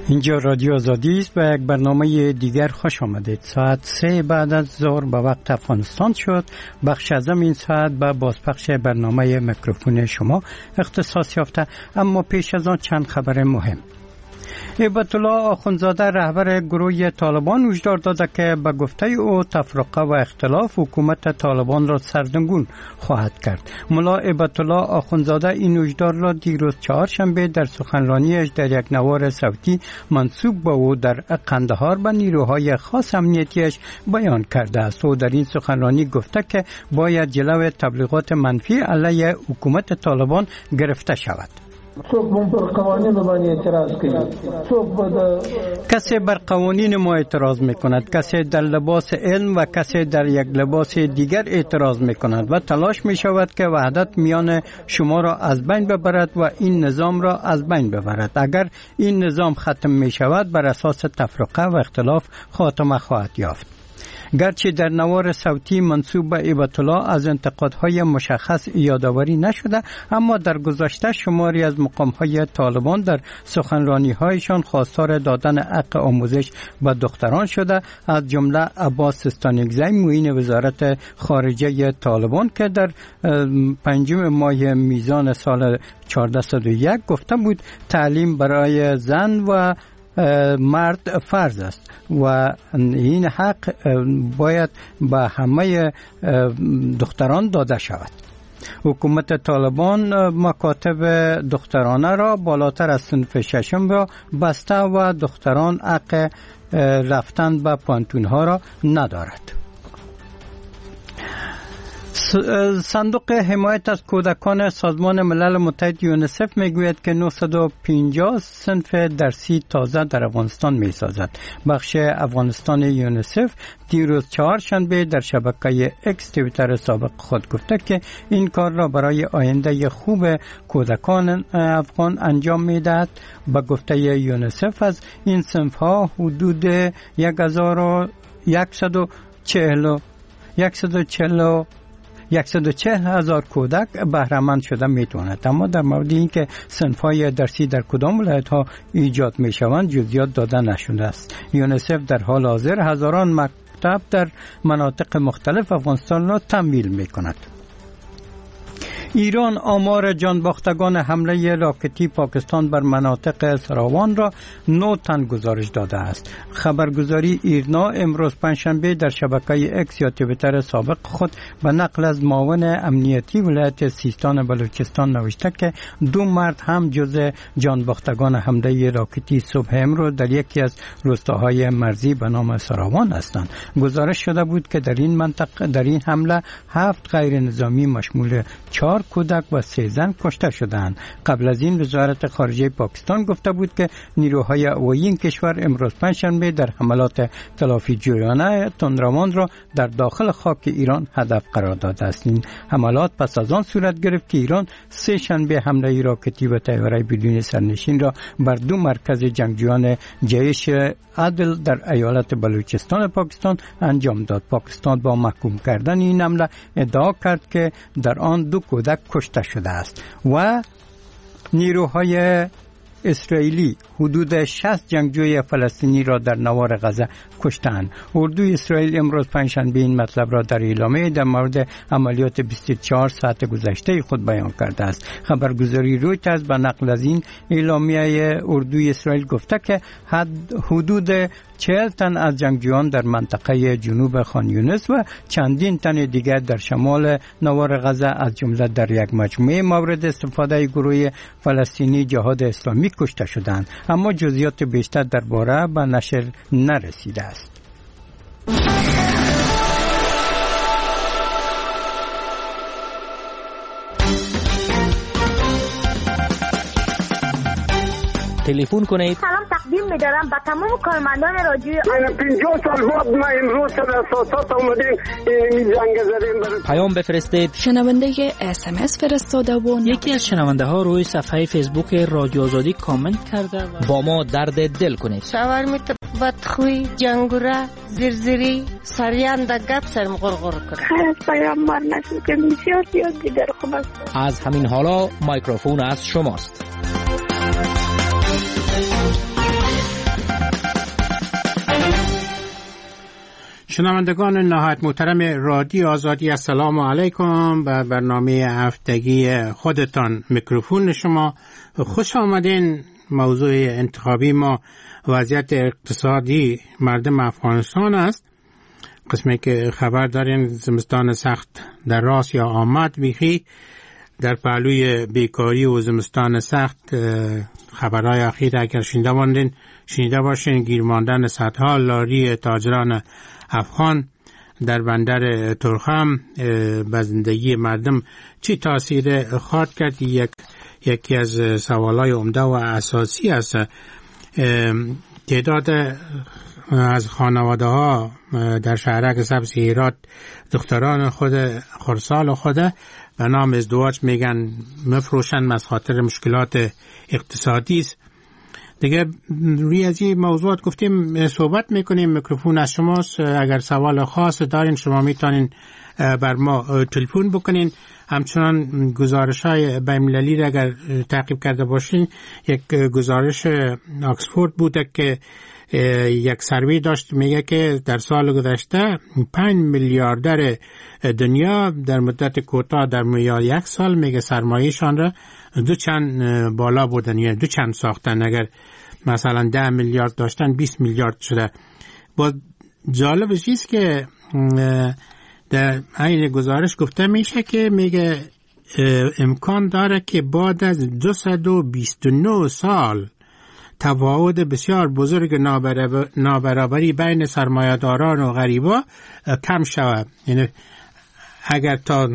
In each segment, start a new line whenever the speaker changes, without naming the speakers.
اینجا رادیو آزادی است و یک برنامه دیگر خوش آمدید. ساعت 3 بعد از ظهر به وقت افغانستان شد. بخش ازم این ساعت به بازپخش برنامه میکروفون شما اختصاص یافته، اما پیش از آن چند خبر مهم. هیبت الله آخوندزاده رهبر گروه طالبان هشدار داده که به گفته او تفرقه و اختلاف حکومت طالبان را سردرگم خواهد کرد. ملا هیبت الله آخوندزاده این هشدار را دیروز چهارشنبه در سخنرانیش در یک نوار صوتی منسوب به او در قندهار به نیروهای خاص امنیتیش بیان کرده است. او در این سخنرانی گفته که باید جلوی تبلیغات منفی علیه حکومت طالبان گرفته شود. کسی بر قوانین ما اعتراض میکند، کسی در لباس علم و کسی در یک لباس دیگر اعتراض میکند و تلاش میشود که وحدت میان شما را از بین ببرد و این نظام را از بین ببرد. اگر این نظام ختم میشود بر اساس تفرقه و اختلاف خاتمه خواهد یافت. گرچه در نوار صوتی منسوب به هیبت الله از انتقادهای مشخص یادآوری نشده، اما در گذشته شماری از مقامهای طالبان در سخنرانی‌هایشان خواستار دادن حق آموزش به دختران شده، از جمله عباس سستانکزی معین وزارت خارجه طالبان که در 5 ماه میزان سال 1401 گفته بود تعلیم برای زن و مرد فرض است و این حق باید به همه دختران داده شود. حکومت طالبان مکاتب دخترانه را بالاتر از صنف ششم را بسته و دختران حق رفتن به پانتونها را ندارد. صندوق حمایت از کودکان سازمان ملل متحد یونیسف میگوید که 950 صنف درسی تازه در افغانستان میسازد. بخش افغانستان یونیسف دیروز چهارشنبه در شبکه اکس توییتر سابق خود گفته که این کار را برای آینده خوب کودکان افغان انجام میدهد. به گفته یونیسف از این صنف ها حدود 140,000 کودک بهره‌مند شده میتواند. اما در مورد اینکه صنف‌های درسی در کدام ولایت‌ها ایجاد میشوند جزئیات داده نشده است. یونیسف در حال حاضر هزاران مکتب در مناطق مختلف افغانستان را تمویل میکند. ایران آمار جانباختگان حمله راکتی پاکستان بر مناطق سراوان را 9 تن گزارش داده است. خبرگزاری ایرنا امروز پنجشنبه در شبکه اکس یا توییتر سابق خود به نقل از معاون امنیتی ولایت سیستان بلوچستان نوشته که 2 مرد هم جزء جانباختگان حمله راکتی صبح امروز در یکی از روستاهای مرزی به نام سراوان هستند. گزارش شده بود که در این منطقه در این حمله 7 غیر نظامی مشمول 4 کودک و 3 زن کشته شدند. قبل از این وزارت خارجه پاکستان گفته بود که نیروهای هوایی این کشور امروز پنجشنبه در حملات تلافی جویانه تندروان را در داخل خاک ایران هدف قرار داده است. این حملات پس از آن صورت گرفت که ایران 3 شنبه حمله راکتی و طیاره بدون سرنشین را بر 2 مرکز جنگجویان جیش عدل در ایالت بلوچستان پاکستان انجام داد. پاکستان با محکوم کردن این حمله ادعا کرد که در آن 2 کودک کشته شده است و نیروهای اسرائیلی حدود 60 جنگجوی فلسطینی را در نوار غزه کشتند. اردوی اسرائیل امروز پنجشنبه این مطلب را در اعلامیه در مورد عملیات 24 ساعت گذشته خود بیان کرده است. خبرگزاری رویترز به نقل از این اعلامیه اردوی اسرائیل گفته که حدود 40 تن از جنگجویان در منطقه جنوب خان یونس و چندین تن دیگر در شمال نوار غزه از جمله در یک مجموعه مورد استفاده گروه فلسطینی جهاد اسلامی کشته شدند، اما جزئیات بیشتر درباره به نشر نرسیده است.
تلفن کنید.
سلام تقدیم می‌دارم به تمام کارمندان رادیو.
50 سال بعد ما امروز سر اساسات اومدیم این جنگ زدیم.
پیام بفرستید.
شنونده SMS فرستاده و
یکی از شنونده ها روی صفحه فیسبوک رادیو آزادی کامنت کرده و با ما درد دل کنید.
شاورمیت بدخوی جنگوره زرزری سریان در گپ سرم غرغر کرد.
خیر از پیامبر نشد که بسیار زیاد دیگر خوب است.
از همین حالا میکروفون از شماست.
شنوندگان نهایت محترم رادیو آزادی، السلام علیکم. به برنامه هفتگی خودتان میکروفون شما خوش آمدین. موضوع انتخابی ما وضعیت اقتصادی مردم افغانستان است. قسمی که خبر دارین زمستان سخت در راست یا آمد بیخی. در پهلوی بیکاری و زمستان سخت خبرهای اخیر اگر شنیده باشین گیر ماندن صدها لاری تاجران افغان در بندر ترخم به زندگی مردم چی تاثیر خواهد کرد؟ یکی از سوالای عمده و اساسی است. تعداد از خانواده ها در شهرک سبز هرات دختران خود خردسال خود به نام ازدواج میگن مفروشن از خاطر مشکلات اقتصادی است. دیگه روی از این موضوعات گفتیم صحبت میکنیم. میکروفون از شماست. اگر سوال خاص دارین شما میتونین بر ما تلفن بکنین. همچنان گزارش های بین‌المللی را اگر تعقیب کرده باشین، یک گزارش آکسفورد بوده که یک سروی داشت میگه که در سال گذشته 5 میلیاردر دنیا در مدت کوتاه در میان یک سال میگه سرمایه‌شان را دو چند بالا بودن، یعنی دو چند ساختن. اگر مثلا 10 میلیارد داشتن 20 میلیارد شده. با جالب چیز که در این گزارش گفته میشه که میگه امکان داره که بعد از 229 سال تفاوت بسیار بزرگ نابرابری بین سرمایه‌داران و غریبا کم شود. یعنی اگر تا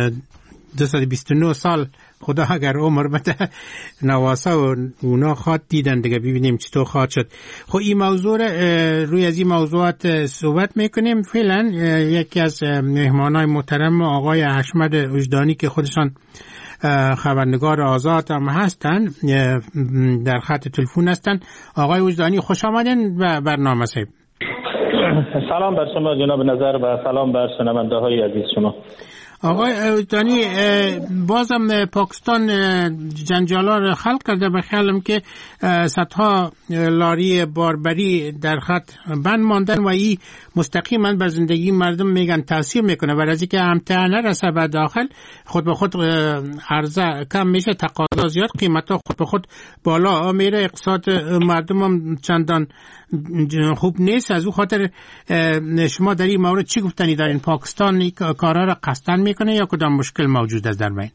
229 سال خدا اگر عمر بده نواسا و اونا خواد دیدن دیگه، ببینیم چطور خواهد شد. خب این موضوع روی از این موضوعات صحبت میکنیم. فعلا یکی از مهمانای محترم آقای حشمت وجدانی که خودشان خبرنگار آزاد هم هستن در خط تلفن هستن. آقای وجدانی خوش آمدین به برنامه صاحب.
سلام بر شما جناب نظر و سلام بر شنونده های عزیز شما.
آقای وجدانی، بازم پاکستان جنجالا را خلق کرده. به خیالم که صدها لاری باربری در خط بند ماندن و این مستقیما به زندگی مردم میگن تاثیر میکنه. برای از اینکه امتحان نرسه به داخل خود به خود عرضه کم میشه، تقاضا زیاد، قیمتا خود به خود بالا میره، اقتصاد مردم هم چندان خوب نیست. از او خاطر شما در این مورد چی گفتنی دارین؟ پاکستان کارا را قصدن میکنه یا کدام مشکل موجود است در بین؟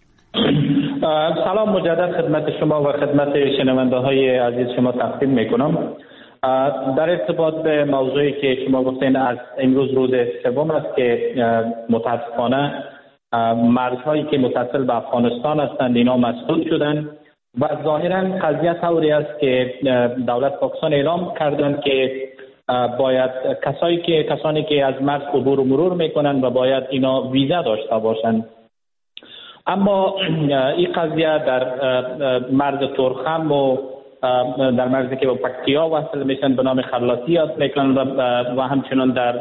سلام مجدد خدمت شما و خدمت شنونده های عزیز شما تقدیم میکنم. در ارتباط به موضوعی که شما گفتین، از امروز روز سوم است که متاسفانه مرزهایی که متصل به افغانستان هستند اینا مسدود شدند و ظاهرا قضیه طوری است که دولت پاکستان اعلام کردند که باید کسانی که از مرز عبور و مرور میکنند و باید اینا ویزا داشته باشند. اما این قضیه در مرز ترخم و در مرزی که با پکتیا وصل میشن به نام خلاصی یاد میکنن و همچنان در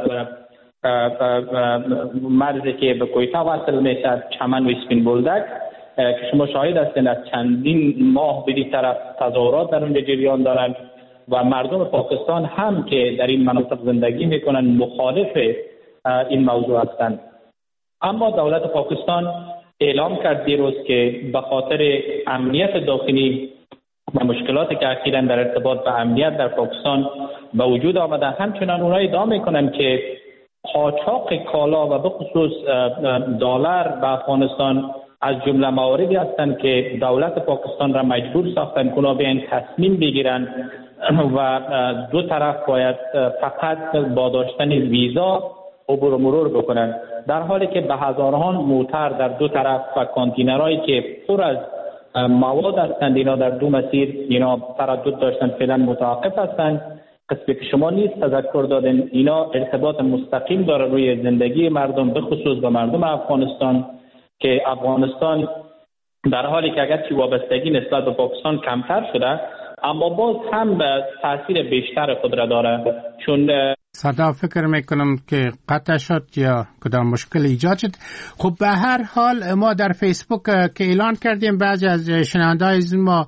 مرزی که به کویته وصل میشه چمن و اسپین بولدک که شما شاهد هستین از چندین ماه به این طرف تظاهرات در اونجا جریان دارن و مردم پاکستان هم که در این مناطق زندگی میکنن مخالف این موضوع هستند. اما دولت پاکستان اعلام کرد دیروز که به خاطر امنیت داخلی و مشکلاتی که اخیراً در ارتباط به امنیت در پاکستان به وجود آمده، همچنان اونها ادعا میکنن که قاچاق کالا و به خصوص دلار به افغانستان از جمله مواردی هستند که دولت پاکستان را مجبور ساختن که اونا بیان تصمیم بگیرن و دو طرف باید فقط با داشتن ویزا عبور و مرور بکنن، در حالی که به هزاران موتر در دو طرف و کانتینرهایی که پر از مواد هستند اینا در دو مسیر اینا تردد داشتن فعلا متوقف هستند. قسمی که شما نیست تذکر دادن اینا ارتباط مستقیم داره روی زندگی مردم، به خصوص به مردم افغانستان، که افغانستان در حالی که اگرچه وابستگی نسبت به پاکستان کمتر شده اما باز هم تاثیر بیشتر خود را داره، چون
صدا فکر میکنم که قطع شد یا کدام مشکل ایجاد شد. خب به هر حال ما در فیسبوک که اعلان کردیم بعضی از شنونده‌های ما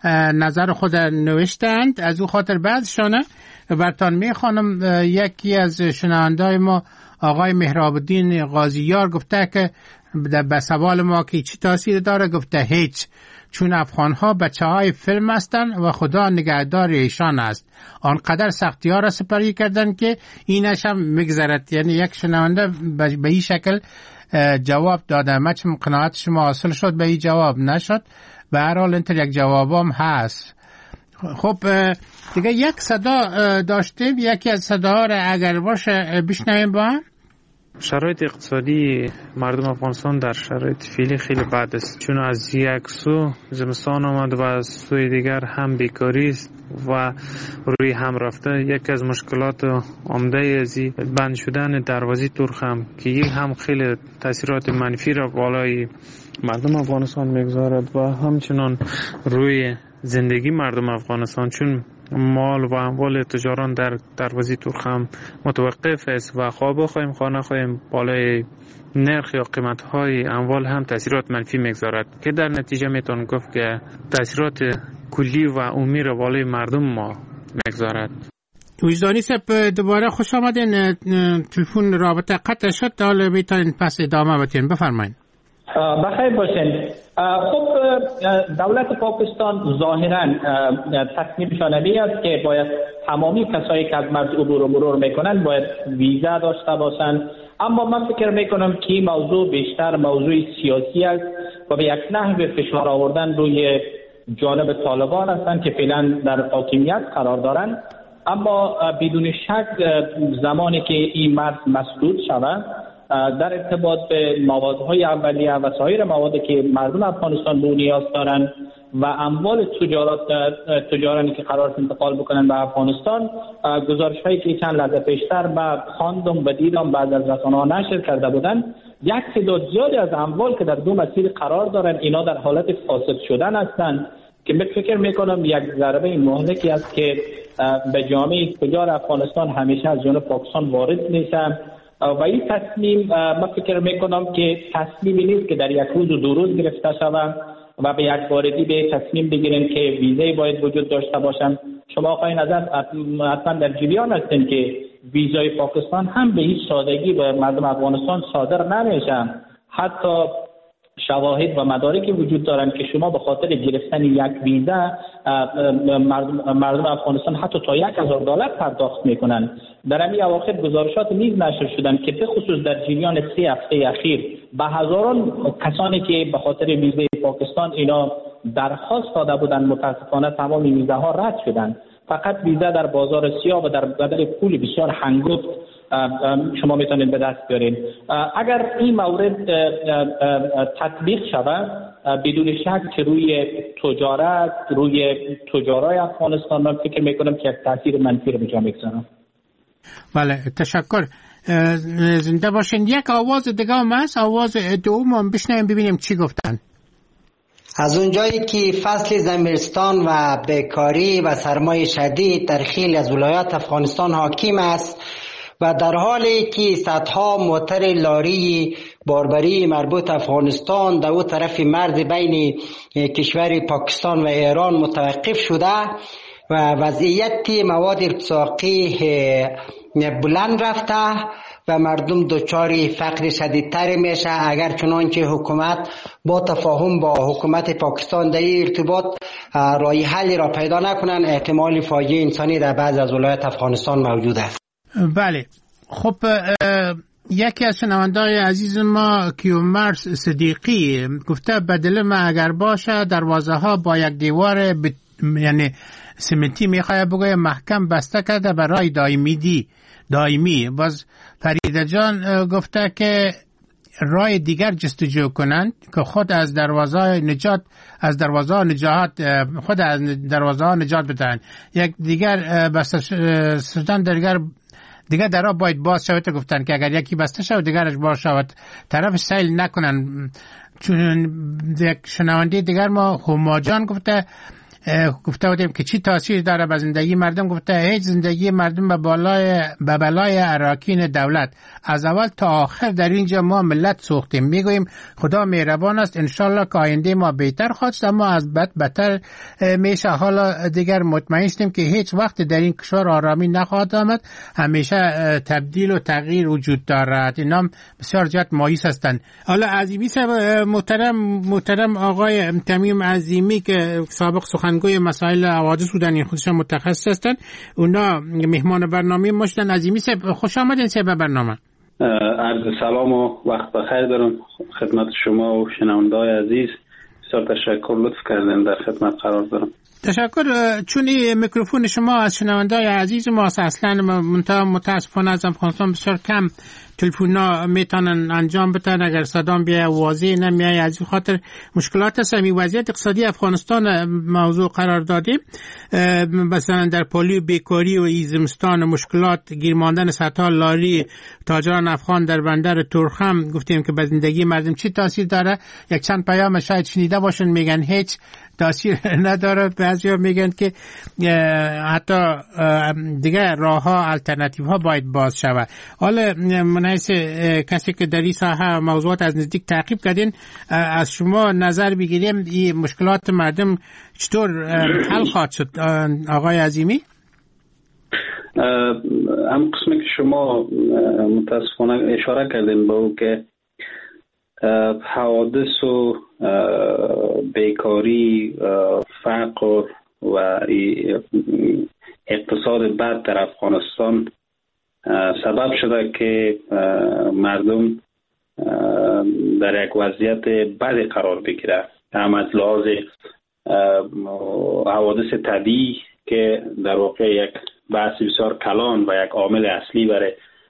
نظر خود نوشتند، از او خاطر بعضشانه برتان میخوانم. یکی از شنونده‌های ما آقای مهراب الدین قاضیار گفته که به سوال ما که چی تاثیر داره، گفته هیچ، چون افغانها بچه‌های فیلم هستند و خدا نگهدار ایشان است. آنقدر سختی‌ها را سپری کردند که اینش هم میگذرد. یعنی یک شنونده به این شکل جواب داده. من چون قناعت شما حاصل شد به این جواب نشد، به هر حال اینطور یک جوابم هست. خب دیگه یک صدا داشتیم، یکی از صداها را اگر باشه بشنویم با هم.
شرایط اقتصادی مردم افغانستان در شرایط فعلی خیلی بد است، چون از یک سو زمستان آمد و از سوی دیگر هم بیکاری است و روی هم رفته. یکی از مشکلات عمده ازی بند شدن دروازه ترخم که یک هم خیلی تاثیرات منفی را بالای مردم افغانستان میگذارد و همچنان روی زندگی مردم افغانستان، چون مال و اموال تجاران در دروازه ترخم متوقف است و خواه بخواهیم خواه نخواهیم بالای نرخ یا قیمت های اموال هم تاثیرات منفی میگذارد که در نتیجه میتون گفت که تاثیرات کلی و عمومی را بالای مردم ما میگذارد.
وجدانی صاحب دوباره خوش آمدین. تلفن رابطه قطع شد، حالا میتونین پس ادامه بدین، بفرمایید.
بخیر باشین. خب دولت پاکستان ظاهراً تصمیمشان این است که باید تمامی کسایی که از مرز عبور و مرور میکنن باید ویزا داشته باشند، اما من فکر میکنم که این موضوع بیشتر موضوع سیاسی است و به یک نحو فشار آوردن روی جانب طالبان هستند که فعلا در حاکمیت قرار دارند. اما بدون شک زمانی که این مرز مسدود شود در ارتباط به موادهای اولیه و سایر موادی که مردم افغانستان به نیاز دارند و اموال تجارانی که قرار است انتقال بکنند به افغانستان، گزارش‌هایی که چند لحظه پیشتر با خواندم و دیدم بعد از رسانه‌ها نشر کرده بودند، یک تعداد زیادی از اموال که در دو مسیر قرار دارند اینا در حالت فاسد شدن هستند که من فکر میکنم یک ضربه مهلکی است که به جامعه تجار افغانستان همیشه از جانب پاکستان وارد میشه و این تصمیم من فکر میکنم که تصمیمی نیست که در یک روز و دو روز گرفته شود و به یک بارگی به تصمیم بگیریم که ویزای باید وجود داشته باشن. شما آقای نظر حتما در جریان هستین که ویزای پاکستان هم به هیچ سادگی به مردم افغانستان صادر نمیشه. حتی شواهد و مدارکی وجود دارند که شما به خاطر گرفتن یک ویزا مردم افغانستان حتی تا $1,000 پرداخت میکنن. در همین اواخر گزارشات نیز نشر شدند که به خصوص در جریان 3 هفته اخیر به هزاران کسانی که به خاطر ویزای پاکستان اینا درخواست داده بودند، متاسفانه تمام ویزاها رد شدند. فقط ویزا در بازار سیاه و در بدل پول بسیار هنگفت شما میتونید به دست بیارین. اگر این مورد تطبیق شود بدون شک که روی تجارت، روی تجارای افغانستان من فکر میکنم که یک تاثیر منفی رو به جا میگذارم.
بله تشکر. زنده باشین. یک آواز دیگه هم هست، آواز دوم هم بشنویم ببینیم چی گفتن.
از اونجایی که فصل زمستان و بیکاری و سرمای شدید در خیلی از ولایات افغانستان حاکم است و در حالی که صدها موتر لاری باربری مربوط افغانستان در اون طرف مرز بین کشور پاکستان و ایران متوقف شده و وضعیت مواد ارتزاقی بلند رفته و مردم دچار فقر شدیدتر میشه اگر چنانچه حکومت با تفاهم با حکومت پاکستان در این ارتباط راه حلی را پیدا نکنن، احتمال فاجعه انسانی در بعض از ولایات افغانستان موجود است.
بله خب یکی از شنونده‌های عزیز ما کیومرث صدیقی گفته بدل ما اگر باشه دروازه ها با یک دیوار یعنی سمنتی میخواه بگوی محکم بسته کرده برای دائمی. باز فریده جان گفته که راه دیگر جستجو کنند که خود از دروازه نجات بدهند. یک دیگر بسته شدن دیگر درها باید باز شود. گفتن که اگر یکی بسته شود دیگرش باز شود، طرف سیل نکنن. چون یک شنونده دیگر ما هما جان گفته گفته بودیم که چی تاثیر داره به زندگی مردم. گفته هیچ زندگی مردم به بلای اراکین دولت. از اول تا آخر در اینجا ما ملت سوختیم. میگوییم خدا مهربان است، انشالله که آینده ما بهتر خواهد شد، اما از بد بدتر میشه. حالا دیگر مطمئن هستیم که هیچ وقت در این کشور آرامی نخواهد آمد، همیشه تبدیل و تغییر وجود دارد. اینا بسیار جهت مایوس هستند. حالا عظیمی صاحب محترم آقای تمیم عظیمی که سابق سخنگوی مسائل حوادث بودن، این خودشان متخصص هستند، اونا مهمان برنامه ما شدن. عظیمی صاحب خوش آمدین به برنامه.
عرض سلام و وقت بخیر دارم خدمت شما و شنونده‌های عزیز. بسیار تشکر، لطف کردین، در خدمت قرار دارم.
تشکر. چون میکروفون شما از شنونده‌های عزیز ما اصلا متاسفانه از افغانستان بسیار کم تلفن‌ها میتونن انجام بدن، اگر صدام بیا واضح نمیای. از این خاطر مشکلات هست. وضعیت اقتصادی افغانستان موضوع قرار دادیم، مثلا در پولی بیکاری و ایزمستان، مشکلات گیر ماندن صدها لاری تاجران افغان در بندر تورخم. گفتیم که به زندگی مردم چی تاثیر داره. یک چند پیام شاید شنیده باشن، میگن هیچ تاثیر نداره. بعضیا میگن که حتی دیگه راه‌ها الटरनेटिव ها باید باز شود. حالا منحیث کسی که در این ساحه موضوعات از نزدیک تعقیب کردین، از شما نظر بگیریم این مشکلات مردم چطور حل خواهد شد آقای عظیمی؟
هم قسمی که شما متاسفانه اشاره کردین به او که حوادث و بیکاری، فقر و اقتصاد بد در افغانستان سبب شده که مردم در یک وضعیت بدی قرار بگیره، هم از لحاظ حوادث طبیعی که در واقع یک بحث بسیار کلان و یک عامل اصلی برای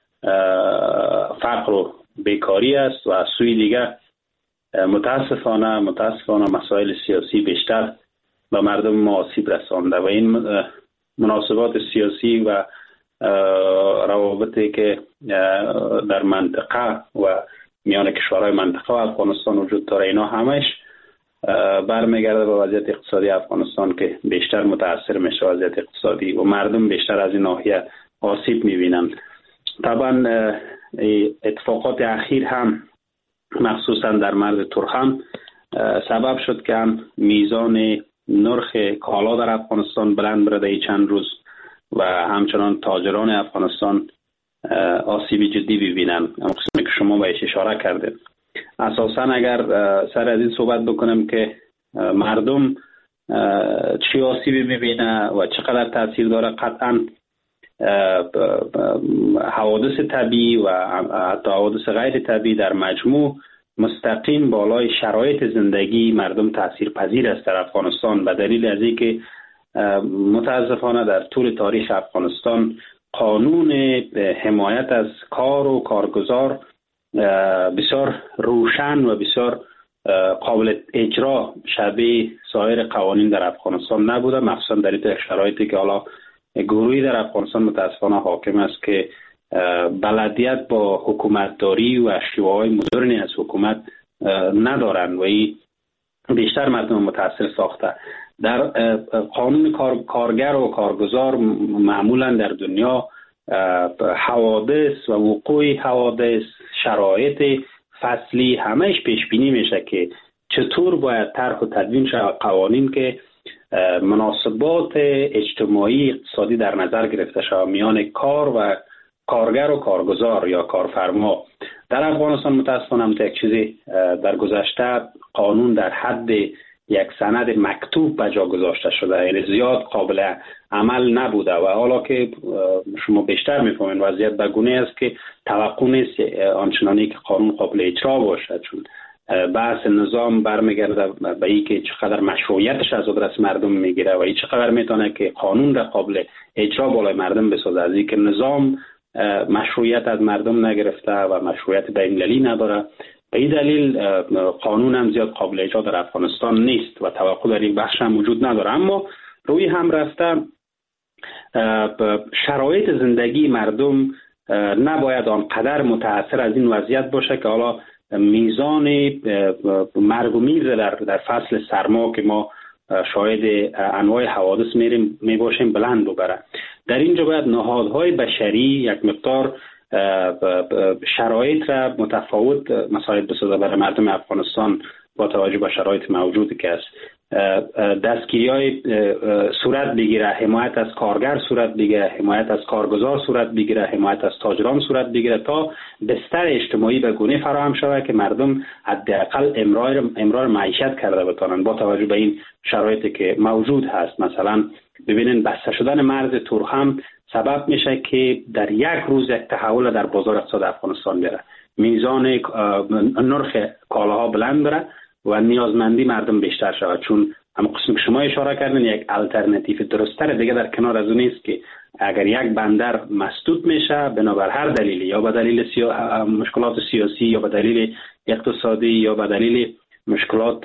فقر و بیکاری است، و از سوی دیگر متاسفانه مسائل سیاسی بیشتر به مردم ما آسیب رسانده، و این مناسبات سیاسی و روابطی که در منطقه و میان کشورهای منطقه و افغانستان وجود داره، اینا همش برمیگرده به وضعیت اقتصادی افغانستان که بیشتر متاثر میشه وضعیت اقتصادی، و مردم بیشتر از این ناحیه آسیب میبینند. طبعا اتفاقات اخیر هم مخصوصا در مرز تورخم سبب شد که هم میزان نرخ کالا در افغانستان بلند برده چند روز، و همچنان تاجران افغانستان آسیب جدی ببینند. قسمی که شما بهش اشاره کردید. اساسا اگر سر از این صحبت بکنم که مردم چی آسیبی میبینه و چقدر تاثیر داره، قطعا حوادث طبیعی و حتی حوادث غیر طبیعی در مجموع مستقیم بالای شرایط زندگی مردم تأثیر پذیر است در افغانستان، به دلیل از اینکه متاسفانه در طول تاریخ افغانستان قانون حمایت از کار و کارگزار بسیار روشن و بسیار قابل اجرا شبیه سایر قوانین در افغانستان نبوده، مخصوصا در این شرایطی که حالا گروهی در افغانستان متاسفانه حاکم است که بلدیت با حکومتداری و شیوه‌های مدرنی از حکومت ندارند و این بیشتر مردم متاثر ساخته. در قانون کارگر و کارگزار معمولا در دنیا حوادث و وقوع حوادث، شرایط فصلی همهش پیش بینی میشه که چطور باید طرح و تدوین شود قوانین که مناسبات اجتماعی اقتصادی در نظر گرفته شود میان کار و کارگر و کارگزار یا کارفرما. در افغانستان متاسفانه یک چیزی در گذشته قانون در حد یک سند مکتوب به جا گذاشته شده، یعنی زیاد قابل عمل نبوده، و حالا که شما بیشتر میفهمین وضعیت به گونه است که توقع نیست آنچنانی که قانون قابل اجرا باشد، چون بحث نظام برمیگرده به این که چقدر مشروعیتش از دست مردم میگیره و این چقدر میتونه که قانون را قابل اجرا بالای مردم بسازه. از این که نظام مشروعیت از مردم نگرفته و مشروعیت بین‌المللی نداره، به این دلیل قانون هم زیاد قابل اجرا در افغانستان نیست و توقع در این بخش هم وجود نداره. اما روی هم رفته شرایط زندگی مردم نباید آنقدر متاثر از این وضعیت باشه که حالا میزان مرگ و میر در فصل سرما که ما شاهد انواع حوادث می باشیم بلند ببره. در اینجا باید نهادهای بشری یک مقدار شرایط را متفاوت مساعد بسازه برای مردم افغانستان با توجه به شرایط موجودی که است. دستگیری‌های صورت بگیره، حمایت از کارگر صورت بگیره، حمایت از کارگزار صورت بگیره، حمایت از تاجران صورت بگیره تا بستر اجتماعی به گونه فراهم شود که مردم حداقل امرار معیشت کرده بتوانند با توجه به این شرایطی که موجود هست. مثلا ببینید بسته شدن مرز تورخم سبب میشه که در یک روز یک تحول در بازار اقتصاد افغانستان بیاره، میزان نرخ کالاها بلند بره و نیازمندی مردم بیشتر شود، چون هم قسم که شما اشاره کردین یک الटरनेटिव درست‌تر دیگه در کنار از اون است که اگر یک بندر مسدود میشه بنابر هر دلیلی، یا به دلیل مشکلات سیاسی یا به دلیل اقتصادی یا به دلیل مشکلات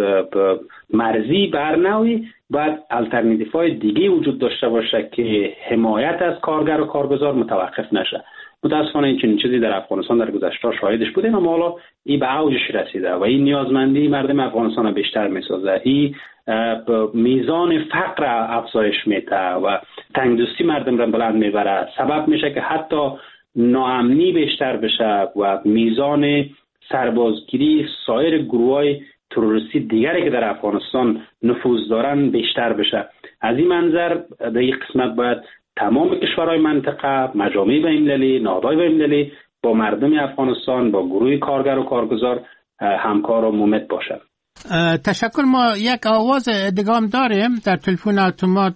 مرزی بر نوعی، باید الटरनेटिव‌های دیگه وجود داشته باشه که حمایت از کارگر و کارگزار متوقف نشه. متاسفانه این چنین چیزی در افغانستان در گذشته شاهدش بودیم، اما حالا این به اوجش رسیده و این نیازمندی مردم افغانستان بیشتر میسازه. این میزان فقر افزایش میده و تنگدستی مردم را بلند میبره، سبب میشه که حتی ناامنی بیشتر بشه و میزان سربازگیری سایر گروه‌های تروریستی دیگری که در افغانستان نفوذ دارن بیشتر بشه. از این منظر در این قسمت باید تمام کشورهای منطقه، مجامع بین‌المللی، نهادهای بین‌المللی با مردم افغانستان، با گروه کارگر و کارگزار همکار و مومد باشند.
تشکر. ما یک آواز دیگه هم داریم در تلفن اتومات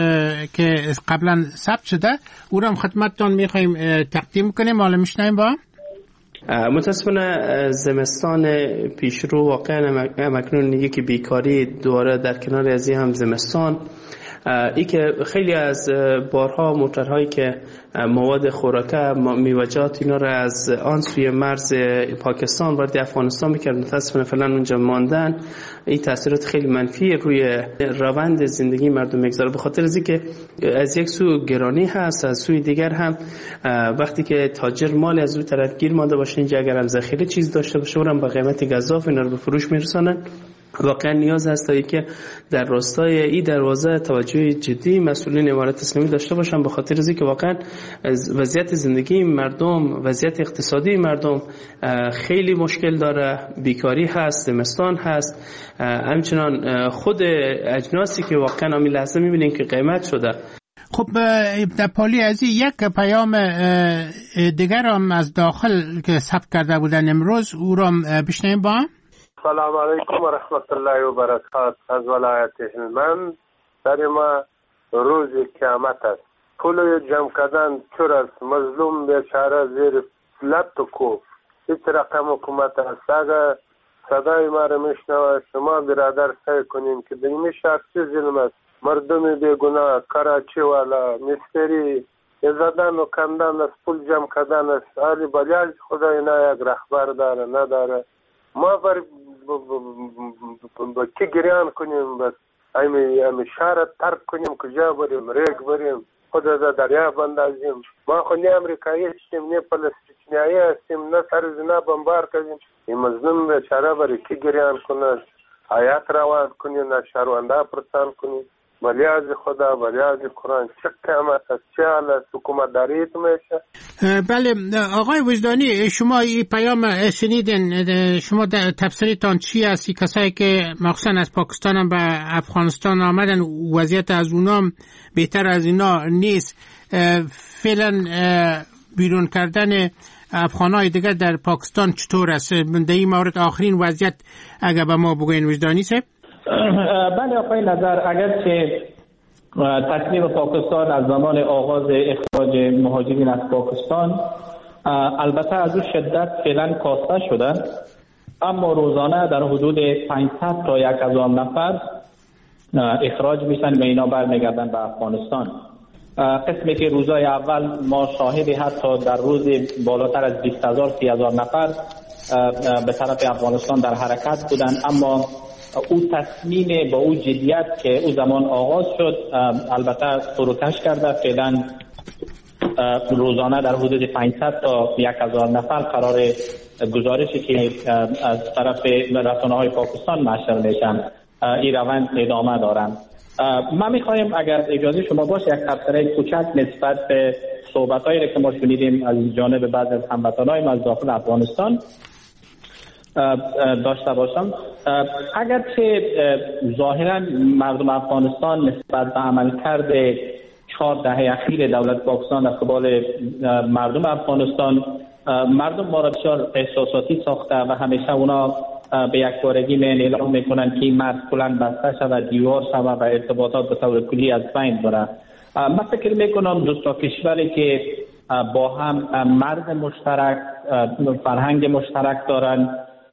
که قبلا ثبت شده، او را هم خدمتتان میخوایم تقدیم کنیم. حالا میشنویم با
متاسفانه زمستان پیشرو واقعا مکنون میگه که بیکاری دوباره در کنار از این هم زمستان، ای که خیلی از بارها موتورهایی که مواد خوراکه میوه‌جات اینا را از آن سوی مرز پاکستان وارد افغانستان میکرد، متاسفانه فعلا اونجا ماندن. این تاثیرات خیلی منفی روی روند زندگی مردم میگذاره، به خاطر از اینکه از یک سو گرانی هست، از سوی دیگر هم وقتی که تاجر مال از اون طرف گیر مانده باشه، اینجا اگر هم ذخیره چیز داشته باشه اونم با قیمت گزاف اینا رو به فروش میرسونن. واقعا نیاز هست تا که در راستای این دروازه توجه جدی مسئولین امارت اسلامی داشته باشن، به خاطر از اینکه واقعا وضعیت زندگی مردم، وضعیت اقتصادی مردم خیلی مشکل داره، بیکاری هست، زمستان هست، همچنان خود اجناسی که واقعا همین لحظه میبینین که قیمت شده.
خب در پالی از یک پیام دیگر هم از داخل که ثبت کرده بودن امروز، او را بشنویم با
سلام علیکم و رحمت الله و برکاته. از ولایت هلمند. در ما روز قیامت است. پول جمع کردن چور است، مظلوم بیچاره زیر لط و کوب. هیچ رقم حکومت است. اگر صدای ما را میشنوه شما برادر سعی کنین که در این شهر چه ظلم است. مردم بیگناه، کراچی والا، مستری زدن و کندن است، پول جمع کردن است. علی بلیاج خدای نه یک رهبر داره نداره. ما بر که گریان کنیم، بس امی شهر ترک کنیم، کجا بریم، ریگ بریم، خود از دریا بندازیم. ما خو نه امریکایی هستیم، نه فلسطینیایی هستیم، نه سر زنا بمبار کنیم. این مظلوم بیچاره برای که گریان کنه، آیات روان کنیم، نه شهرونده پرسان کنیم. ولی از خدا، ولی از قرآن چه قیمت است، چه حال است، حکومت داریت میشه.
بله آقای وجدانی، شما این پیام شنیدین، شما تفسیرتان چی است؟ کسایی که مخصوصا از پاکستان هم به افغانستان آمدن وضعیت از اونام بهتر از اینا نیست، فعلا بیرون کردن افغانای دیگر در پاکستان چطور است؟ در این مورد آخرین وضعیت اگر به ما بگوین وجدانی صاحب.
بله آقای نظر، اگرچه تصمیم پاکستان از زمان آغاز اخراج مهاجرین از پاکستان البته از اون شدت فعلا کاسته شده، اما روزانه در حدود 500 تا 1000 نفر اخراج میشن و اینا برمیگردن به افغانستان. قسمی که روزای اول ما شاهد حتی در روز بالاتر از 20000 30000 نفر به طرف افغانستان در حرکت بودن، اما او تصمیم با او جدیت که او زمان آغاز شد البته فروکش کرده. فعلا روزانه در حدود 500 تا 1000 نفر قرار گزارشی که از طرف رسانه‌های پاکستان نشر میشن این روند ادامه دارم. ما میخوایم اگر اجازه شما باشه یک تبصره کوچک نسبت به صحبت‌هایی که ما شنیدیم از جانب بعضی از هموطنان از داخل افغانستان داشته باشم. اگرچه ظاهرا مردم افغانستان نسبت به عملکرد 4 دهه اخیر دولت پاکستان در قبال مردم افغانستان، مردم ما را بسیار احساساتی ساخته و همیشه اونا به یک بارگی اعلام میکنن که این مرز کلان بسته شود، دیوار شود و ارتباطات به طور کلی از بین بره. من فکر میکنم دو تا کشوری که با هم مرز مشترک، فرهنگ مشترک دارن،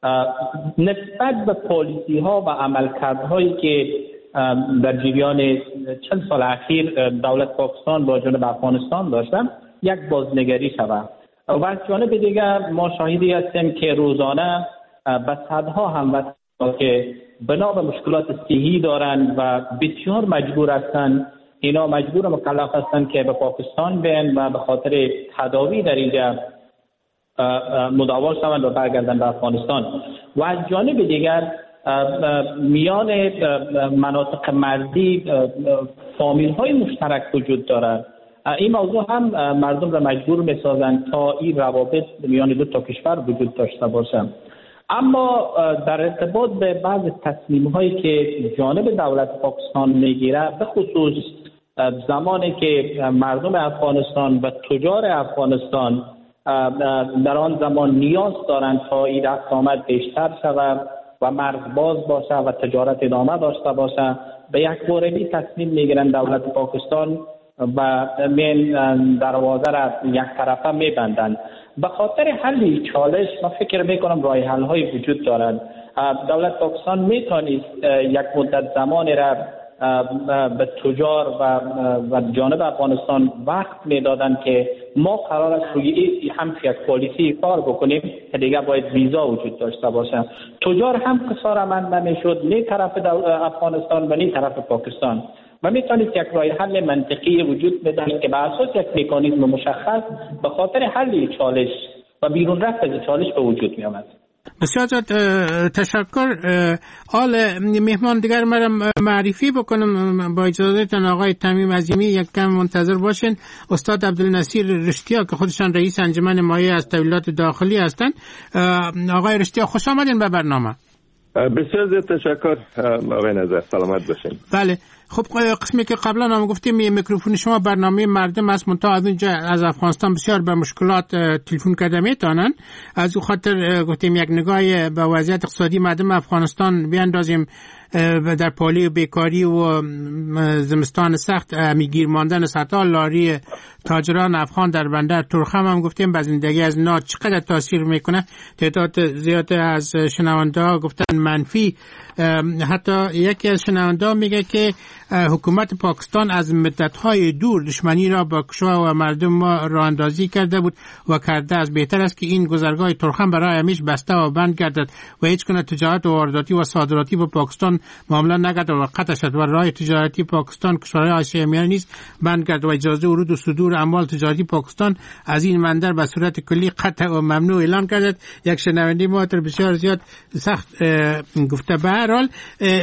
نسبت به پالیسی ها و عملکردهایی که در جریان 40 سال اخیر دولت پاکستان با جانب افغانستان داشتن یک بازنگری شود. و از جانب دیگر ما شاهدی هستیم که روزانه به صدها هموطن که بنا به مشکلات صحی دارند و بسیار مجبور هستند، اینا مجبور مکلف هستند که به پاکستان بیان و به خاطر تداوی در اینجا مداوا شوند و برگردند به افغانستان. و از جانب دیگر میان مناطق مرزی فامیل های مشترک وجود دارد. این موضوع هم مردم را مجبور می‌سازند تا این روابط میان دو تا کشور وجود داشته باشند. اما در ارتباط به بعض تصمیم‌هایی که جانب دولت پاکستان میگیره، به خصوص زمانی که مردم افغانستان و تجار افغانستان در آن زمان نیاز دارند تا این رفت آمد بیشتر شود و مرز باز باشه و تجارت ادامه داشته باشه، به یک بارگی تصمیم میگیرند دولت پاکستان و من دروازه را یک طرفه میبندند. به خاطر حل چالش ما فکر میکنم راه حل های وجود دارند. دولت پاکستان میتونست یک مدت زمانی را به تجار و جانب افغانستان وقت میدادند که ما قرار است روی هم یک پالیسی کار بکنیم که دیگه باید ویزا وجود داشته باشه. تجار هم قصارمند نمیشد نه طرف افغانستان و نه طرف پاکستان و میتونید یک راه حل منطقی وجود بدهید که به اساس یک مکانیزم مشخص به خاطر حل چالش و بیرون رفت از چالش به وجود می آمد.
بسیار تشکر. حال مهمان دیگر مرا معرفی بکنم با اجازهتان. آقای تمیم عظیمی یک کم منتظر باشین. استاد عبدالنصیر رشتیا که خودشان رئیس انجمن مایع از تحویلات داخلی هستند. آقای رشتیا خوش آمدین به برنامه.
بسیار زیاد تشکر آقای نظر، سلامت باشین.
بله خب قسمی که قبلا هم گفتیم میکروفون شما برنامه مردم است، منتها از اونجا از افغانستان بسیار به مشکلات تلفن کرده میتونن. از او خاطر گفتیم یک نگاه به وضعیت اقتصادی مردم افغانستان بیاندازیم در پالی و بیکاری و زمستان سخت میگیر ماندن صدها لاری تاجران افغان در بندر تورخم هم گفتیم به زندگی از اینا چقدر تاثیر میکنه. تعداد زیاد از شنونده ها گفتن منفی. حتی یکی از شنونده ها میگه که حکومت پاکستان از مدت‌های دور دشمنی را با کشور و مردم ما راه اندازی کرده بود و کرده است. بهتر است که این گذرگاه تورخم برای همیشه بسته و بند گردد و هیچ گونه تجارت وارداتی و صادراتی با پاکستان معامله نگردد و قطع شد و راه تجارتی پاکستان کشورهای آسیای میانه نیز بند گردد و اجازه ورود و صدور اموال تجاری پاکستان از این بندر به صورت کلی قطع و ممنوع اعلان گردد. یک شنونده ما بسیار زیاد سخت گفته. به هر حال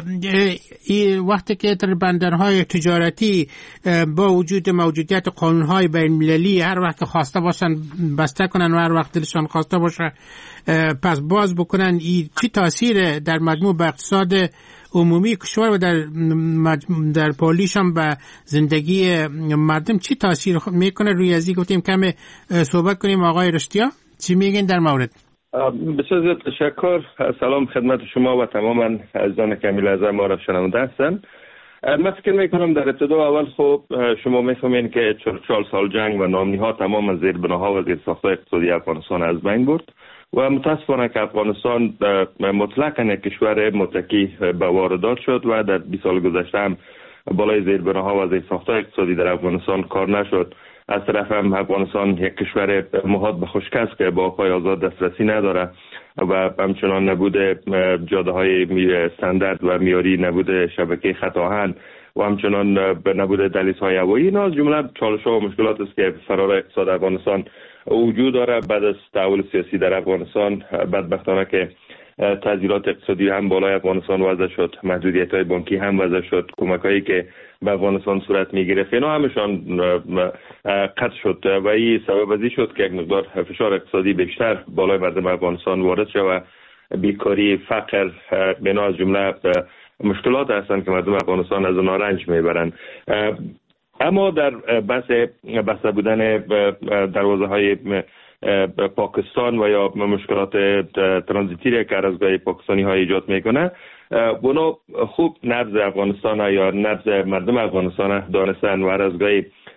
وقتی که در بندرهای تجارتی با وجود موجودیت قانونهای بین‌المللی هر وقت خواسته باشن بسته کنن و هر وقت دلشان خواسته باشه پس باز بکنن، چی تاثیر در مجموع به اقتصاد عمومی کشور و در پالیش هم به زندگی مردم چی تاثیر میکنه؟ روی ازی گفتیم کم صحبت کنیم. آقای رشتیا چی میگین در مورد؟
بسیار زیاد تشکر. سلام خدمت شما و تماما عزیزان کمیل از ما را شنونده هستند. من فکر میکنم در ابتدا اول خب شما میفهمین که 44 سال جنگ و نامنی‌ها تمام از زیربناها و زیرساخت‌های اقتصادی افغانستان از بین برد و متاسفانه که افغانستان مطلقاً یک کشور متکی به واردات شد و در 20 سال گذشته هم بالای زیربناها و زیرساخت‌های اقتصادی در افغانستان کار نشد. از طرف هم افغانستان یک کشور محاط به خشک است که به آب‌های آزاد دسترسی نداره و همچنان نبود جاده‌های استاندارد و معیاری، نبود شبکه خط آهن و همچنان به نبود دهلیزهای هوایی. اینا از جمله چالش‌ها و مشکلات است که فرار اقتصاد افغانستان وجود داره. بعد از تحول سیاسی در افغانستان بدبختانه که تعذیرات اقتصادی هم بالای افغانستان وضع شد، محدودیت‌های بانکی هم وضع شد، کمک‌هایی که به افغانستان صورت می‌گرفت اینا همشان قطع شد و این سبب ازی شد که یک مقدار فشار اقتصادی بیشتر بالای مردم افغانستان وارد شد. بیکاری، فقر، بنا از جمله مشکلات هستند که مردم افغانستان از اونها رنج میبرند. اما در بسته بودن دروازه های پاکستان و یا مشکلات ترانزیتی که ارزگاه پاکستانی ها ایجاد میکنه، اونا خوب نبض افغانستان یا نبض مردم افغانستان دانستن و ارزگاه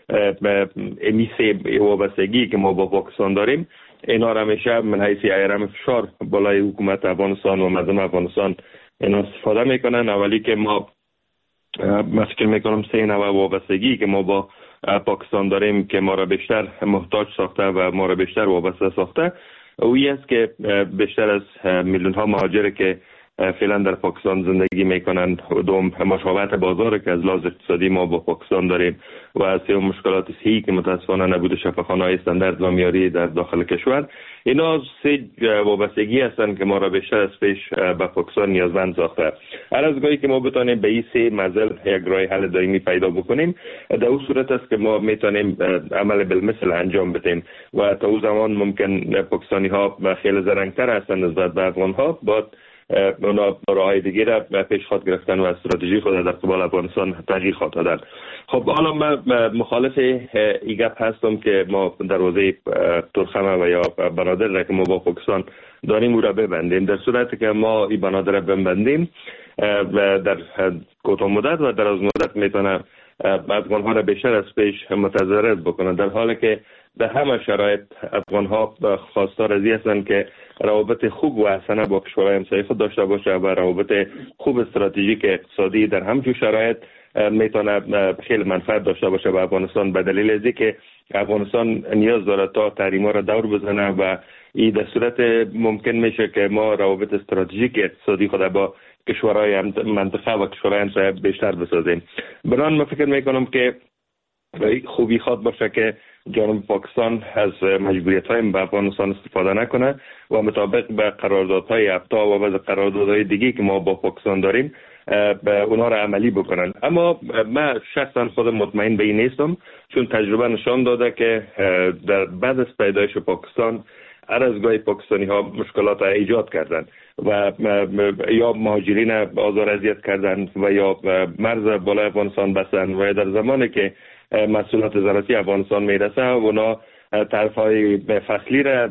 امیسه وابستگی که ما با پاکستان داریم اینا را همیشه من حیث ایرم فشار بالای حکومت افغانستان و مردم افغانستان اینا استفاده میکنن. اولی که ما فکر میکنم 3 نوع وابستگی که ما با پاکستان داریم که ما را بیشتر محتاج ساخته و ما را بیشتر وابسته ساخته، اوی است که بیشتر از میلیون ها مهاجر که فعلا در پاکستان زندگی میکنن دوم مشابهت بازار که از لحاظ اقتصادی ما با پاکستان داریم و سوم مشکلات صحی که متاسفانه نبود شفاخانه‌های استاندارد و معیاری در داخل کشور. اینا 3 وابستگی هستند که ما را بیشتر از پیش به پاکستان نیازمند ساخته. هر از گاهی که ما بتونیم به این 3 مزل یک راه حل دائمی پیدا بکنیم، در اون صورت است که ما میتونیم عمل بالمثل انجام بدیم و تا اون زمان ممکن پاکستانی ها خیلی زرنگتر هستند نسبت به افغان ها، با اونا راههای دیگه را پیش خواهد گرفتن و استراتژی خود در قبال افغانستان تغییر خواهد دادن. خب حالا من مخالف این گپ هستم که ما دروازه ترخمه و یا بنادر را که ما با پاکستان داریم او را ببندیم. در صورتی که ما این بنادر را ببندیم در کوتاه مدت و دراز مدت میتونه افغان ها را بیشتر از پیش متضرر بکنن، در حالی که در همه شرایط افغان ها خواستار ازی هستند که روابط خوب و حسنه با کشورهای همسایه خود داشته باشه و روابط خوب استراتژیک اقتصادی در همچون شرایط میتونه خیلی منفعت داشته باشه به افغانستان، به دلیل ازی که افغانستان نیاز داره تا تحریما را دور بزنه و این در صورت ممکن میشه که ما روابط استراتژیک اقتصادی خود با کشورهای منطقه و کشورهای همسایه بیشتر بسازیم. بنابراین من فکر میکنم که خوبی خواد باشه که جانب پاکستان از مجبوریت‌های به افغانستان استفاده نکنه و مطابق به قراردادهای افتا و بعض قراردادهای دیگه که ما با پاکستان داریم به اونها را عملی بکنن. اما من شخصا خودم مطمئن به این نیستم، چون تجربه نشان داده که در بعد از پیدایش پاکستان هر از گاهی پاکستانی ها مشکلات ایجاد کردن و یا مهاجرین آزار اذیت کردن و یا مرز بالای افغانستان بستن و در زمانی که مسئولات زراعتی افغانستان میرسه اونا طرفهای فصلی را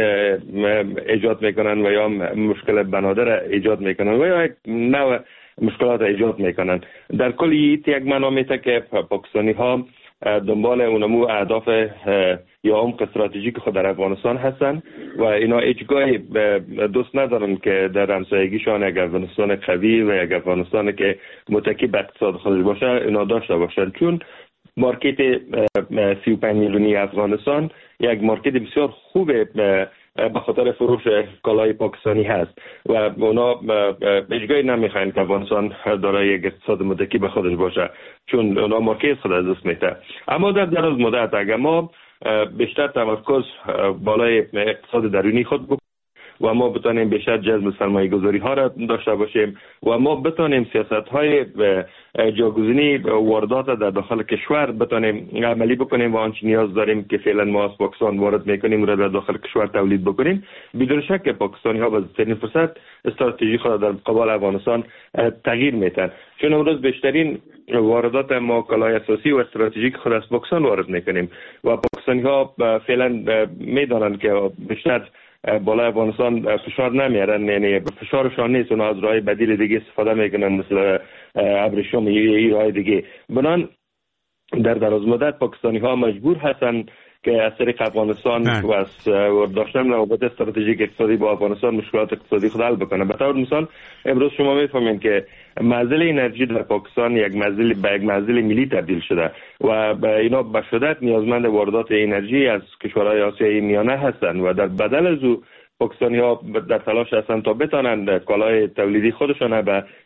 ایجاد میکنن و یا مشکل بنادر را ایجاد میکنن و یا نوع مشکلات ایجاد میکنن. در کل یک معنا میته که پاکستانی ها دنبال اونمو اهداف یا عمق استراتژیک خود در افغانستان هستن و اینا هیچگاه دوست ندارن که در همسایگیشان یک افغانستان قوی و یک افغانستان که متکی به اقتصاد خودش باشه اینا داشته باشن، چون مارکت 35 میلیونی افغانستان یک مارکت بسیار خوبه به خاطر فروش کالای پاکستانی هست و اونا هیچگاهی نمیخواین که افغانستان دارای یک اقتصاد متکی به خودش باشه، چون اونا مارکت خود از دست میده. اما در دراز مدت اگر ما بیشتر تمرکز بالای اقتصاد درونی خود بکنیم و ما بتانیم بیشتر جذب سرمایه گذاری ها را داشته باشیم و ما بتانیم سیاست های جاگزینی واردات در داخل کشور بتانیم عملی بکنیم و آنچه نیاز داریم که فعلا ما از پاکستان وارد میکنیم را در داخل کشور تولید بکنیم، بدون شک پاکستانی ها با بهترین فرصت استراتژی خود در قبال افغانستان تغییر میتن، چون امروز بیشترین واردات ما کالای اساسی و استراتژیک خود از پاکستان وارد میکنیم و پاکستانی ها فعلا میدانند که بیشتر بالای افغانستان فشار نمیارن، یعنی فشارشان نیست، اونا از راه بدیل دیگه استفاده میکنن مثل ابریشم یا راه دیگه. بنان در دراز مدت پاکستانی ها مجبور هستن که از طریق افغانستان و از داشتن روابط استراتژیک اقتصادی با افغانستان مشکلات اقتصادی خود حل بکنن. به طور مثال امروز شما میفهمین که معضل انرژی در پاکستان یک معضل ملی تبدیل شده و اینا به شدت نیازمند واردات انرژی از کشورهای آسیای میانه هستند و در بدل از او پاکستانی ها در تلاش هستند تا بتانند کالای تولیدی خودشان به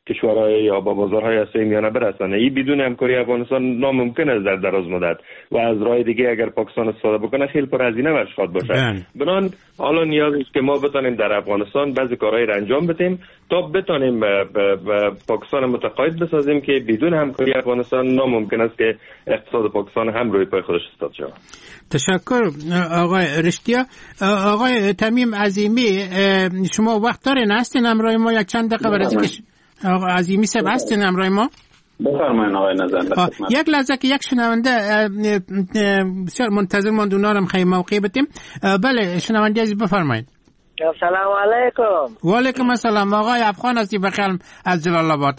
کشورهای یا با بازارهای آسیای میانه برسانه. این بدون همکاری افغانستان ناممکن است در دراز مدت و از راه دیگه اگر پاکستان استفاده بکنه خیلی پر هزینه ورش خواهد باشه. بنان حالا نیاز است که ما بتونیم در افغانستان بعضی کارهای را انجام بدیم تا بتونیم پاکستان متقاعد بسازیم که بدون همکاری افغانستان ناممکن است که اقتصاد پاکستان هم روی پای خودش ایستاد شود.
تشکر آقای رشتیا. آقای تمیم عظیمی، شما وقت دارین هستین همراه ما یک چند دقیقه برای که آقای عظیمی صاحب هستین همراه ما؟
بفرمایید آقای نظر.
یک لحظه که یک شنونده بسیار منتظر ماند، اونا رو خیلی موقع بدیم. بله شنونده عزیز بفرمایید.
سلام علیکم.
و علیکم السلام. آقای افغان هستی بخیر از جلال آباد؟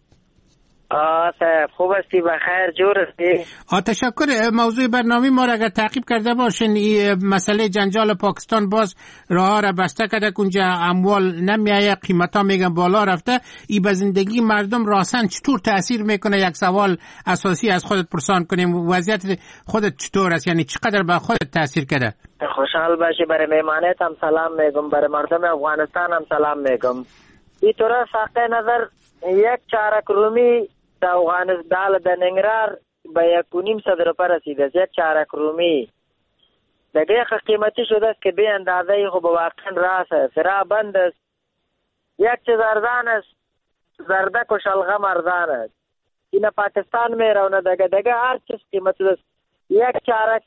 صاحب خوب هستی بخیر جور هستی؟
تشکر. موضوع برنامه ما را اگر تعقیب کرده باشین، این مسئله جنجال پاکستان باز راه را بسته کرده که اونجا اموال نمیایه، قیمتا میگن بالا رفته. این به زندگی مردم راسن چطور تاثیر میکنه؟ یک سوال اساسی از خودت پرسان کنیم، وضعیت خودت چطور است؟ یعنی چقدر به خودت تاثیر کرده؟
خوشحال باشی. برای میمانت هم سلام میگم، برای مردم افغانستان هم سلام میگم. این طور فقط نظر یک چارک رومی در افغانستان در ننگرهار به 1.5 روپه رسیده است. یک چارک رومی دیگه قیمتی شده است که به اندازه خب واقعا راست است. فرا بند است. یک چیز ارزان است، زردک و شلغم ارزان است. این پاکستان می رونه دیگه هر چیز قیمتی است. یک چارک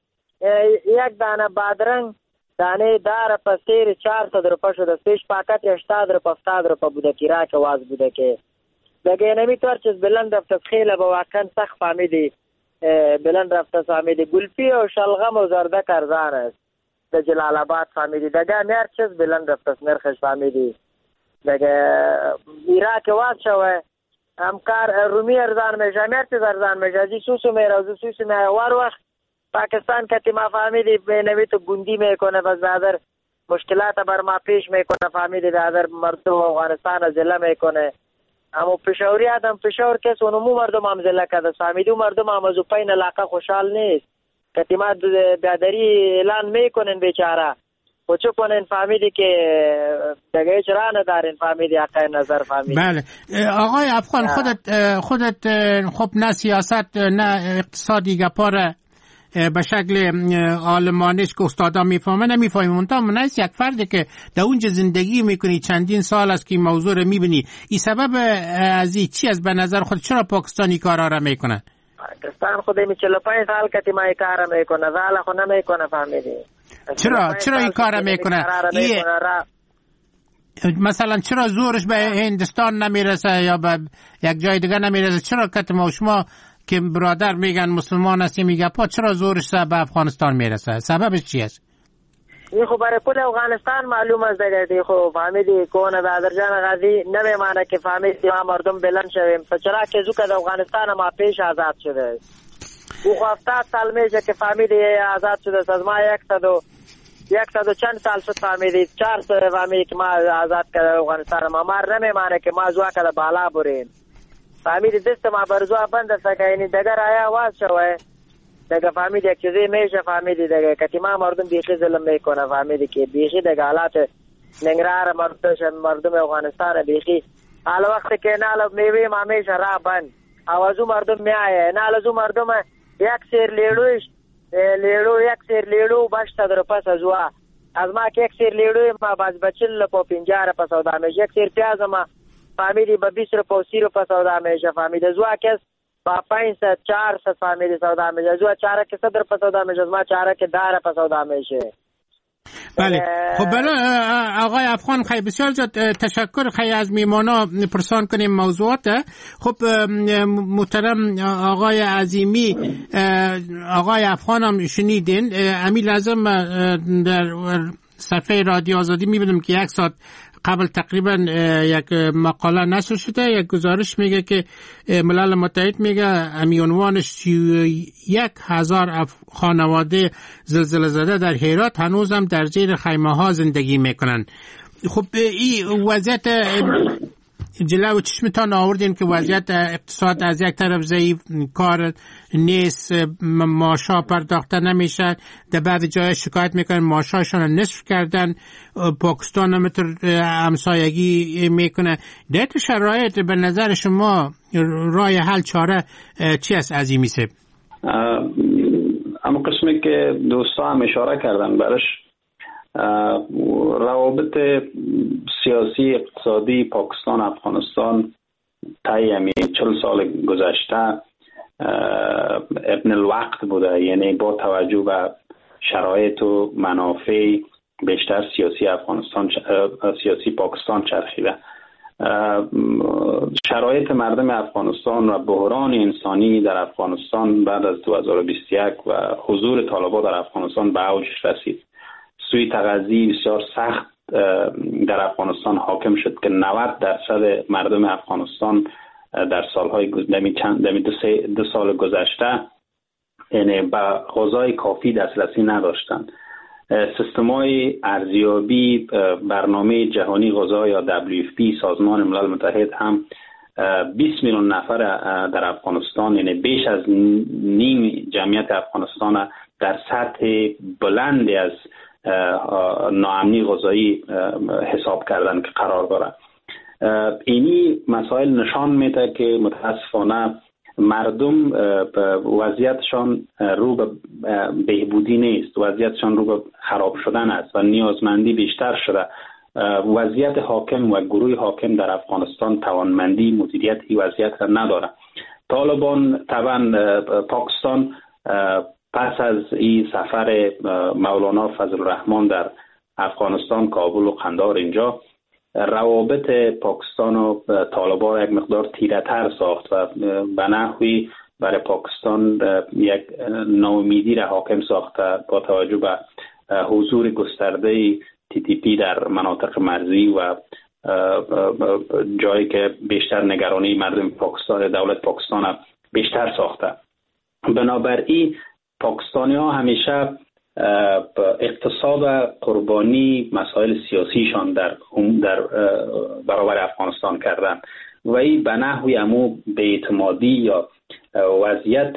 یک دانه بادرنگ دانه دار پسیر 400 روپه شده است. پیش پاکت 80 روپه 70 روپه بوده که راک واز بوده که دیگه نمیطور چیز بلند رفته خیلی با واقعا سخت فهمیدی بلند رفته فهمیدی. گلفی و شلغم و زردک ارزان است در جلال آباد فهمیدی. دیگه هر چیز بلند رفته نرخش فهمیدی. دیگه ایراک واز شوه همکار رومی ارزان میشه، هر چیز ارزان میشه. ازی سوسو میره سوسو میره وار وقت پاکستان کتی ما فهمیدی نمی تو گوندی میکنه بس دادر مشکلات بر ما پیش میکنه فهمیدی. دادر مردم افغانستان زله میکنه. اما پشاوری آدم پشاور کس اونمو مردم هم زله کده فهمیدی. مردم هم از پایین علاقه خوشحال نیست. کتی ما بیادری اعلان میکنن بیچاره و چه کنن فهمیدی که دیگه چرا ندارین فهمیدی حقای نظر فهمیدی.
بله آقای افغان خودت خب نه سیاست نه اقتصادی گپاره به شکل آلمانیش که استادا میفهمه نمیفهمی. منتها منیست یک فردی که در اونجا زندگی میکنی چندین سال است که این موضوع رو میبینی، این سبب از این چی است به نظر خود؟ چرا پاکستانی کارا را میکنه؟
پاکستان خود می 45 سال کتی ما این کارا میکنه زال خود نمیکنه فهمیدی.
چرا این کارا میکنه؟ مثلا چرا زورش به هندستان نمیرسه یا به یک جای دیگه نمیرسه؟ چرا کتی ما شما که برادر میگن مسلمان هستی میگه چرا زورش به افغانستان میرسه؟ سببش چی است؟
این خب برای کل افغانستان معلوم است دیگه. خب فهمیدی کونه برادر جان غازی نمیمانه که فهمیدی ما مردم بلند شویم. چرا که زو که افغانستان ما پیش آزاد شده او 70 سال میشه که فهمیدی آزاد شده از ما 100 چند سال شد فهمیدی 400 فهمیدی که ما آزاد کرده افغانستان ما نمیمانه که ما زوا کرده بالا بریم فهمیدی. دست ما برزوا بند است که این دیگر آیا آواز شوه دیگه فهمیدی یک چیزی میشه فهمیدی دیگه کتی ما مردم بیخی ظلم میکنه فهمیدی که بیخی دیگه حالات ننگرهار مردم افغانستان بیخی حالا وقتی که نالا میوه ما میشه را بند آوازو مردم میایه نالازو مردم یک سیر لیڑوش یک سیر لیڑو باش 100 روپه سزوا از ما که یک سیر لیڑوی ما باز بچل پا 50 روپه سودا میشه. یک سیر پیاز ما فهمیدی با 20 روپه و 30 روپه سودا میشه فهمیدی. زوا کس با 500 400 فهمیدی سودا میشه. زوا چاره که 100 روپه سودا میشه. ما چاره که 10 روپه سودا میشه.
بله خب بله آقای افغان خیلی بسیار زیاد تشکر. خیلی از میمانا پرسان کنیم موضوعات. خب محترم آقای عظیمی آقای افغان هم شنیدین. امی لازم در صفحه رادیو آزادی میبینم که 1 ساعت قبل تقریبا یک مقاله نشر شده. یک گزارش میگه که ملل متحد میگه امی عنوانش 31,000 خانواده زلزله زده در هرات هنوزم در زیر خیمه ها زندگی میکنن. خب این وضعیت جلو چشمتان آوردین که وضعیت اقتصاد از یک طرف ضعیف، کار نیست، معاشا پرداخته نمیشه، در بعض جای شکایت میکنن معاشاشون نصف کردن، پاکستان هم همسایگی میکنه. در تو شرایط به نظر شما راه حل چاره چی است از این میسه؟
اما قسمی که دوستا هم اشاره کردن برش، روابط سیاسی اقتصادی پاکستان افغانستان طی 40 سال گذشته ابن الوقت بوده، یعنی با توجه به شرایط و منافع بیشتر سیاسی پاکستان چرخیده. شرایط مردم افغانستان و بحران انسانی در افغانستان بعد از 2021 و حضور طالبان در افغانستان به اوجش رسید. سوی تغذی بسیار سخت در افغانستان حاکم شد که 90% مردم افغانستان در سالهای دو سال گذشته یعنی به غذای کافی دسترسی نداشتند. سیستم‌های ارزیابی برنامه جهانی غذا یا WFP سازمان ملل متحد هم 20 میلیون نفر در افغانستان یعنی بیش از نیم جمعیت افغانستان در سطح بلندی از ناامنی غذایی حساب کردن که قرار داره. اینی مسائل نشان میده که متاسفانه مردم وضعیتشان رو به بهبودی نیست، وضعیتشان رو به خراب شدن است و نیازمندی بیشتر شده. وضعیت حاکم و گروه حاکم در افغانستان توانمندی مدیریت این وضعیت را نداره. طالبان طبعا پاکستان پس از این سفر مولانا فضل الرحمن در افغانستان، کابل و قندهار اینجا روابط پاکستان و طالبان را یک مقدار تیره‌تر ساخت و به نحوی برای پاکستان یک ناامیدی را حاکم ساخته با توجه به حضور گسترده TTP در مناطق مرزی و جایی که بیشتر نگرانی مردم پاکستان دولت پاکستان بیشتر ساخته. بنابراین پاکستانی ها همیشه اقتصاد قربانی مسائل سیاسیشان در برابر افغانستان کردن و این به نحوی امو بی‌اعتمادی یا وضعیت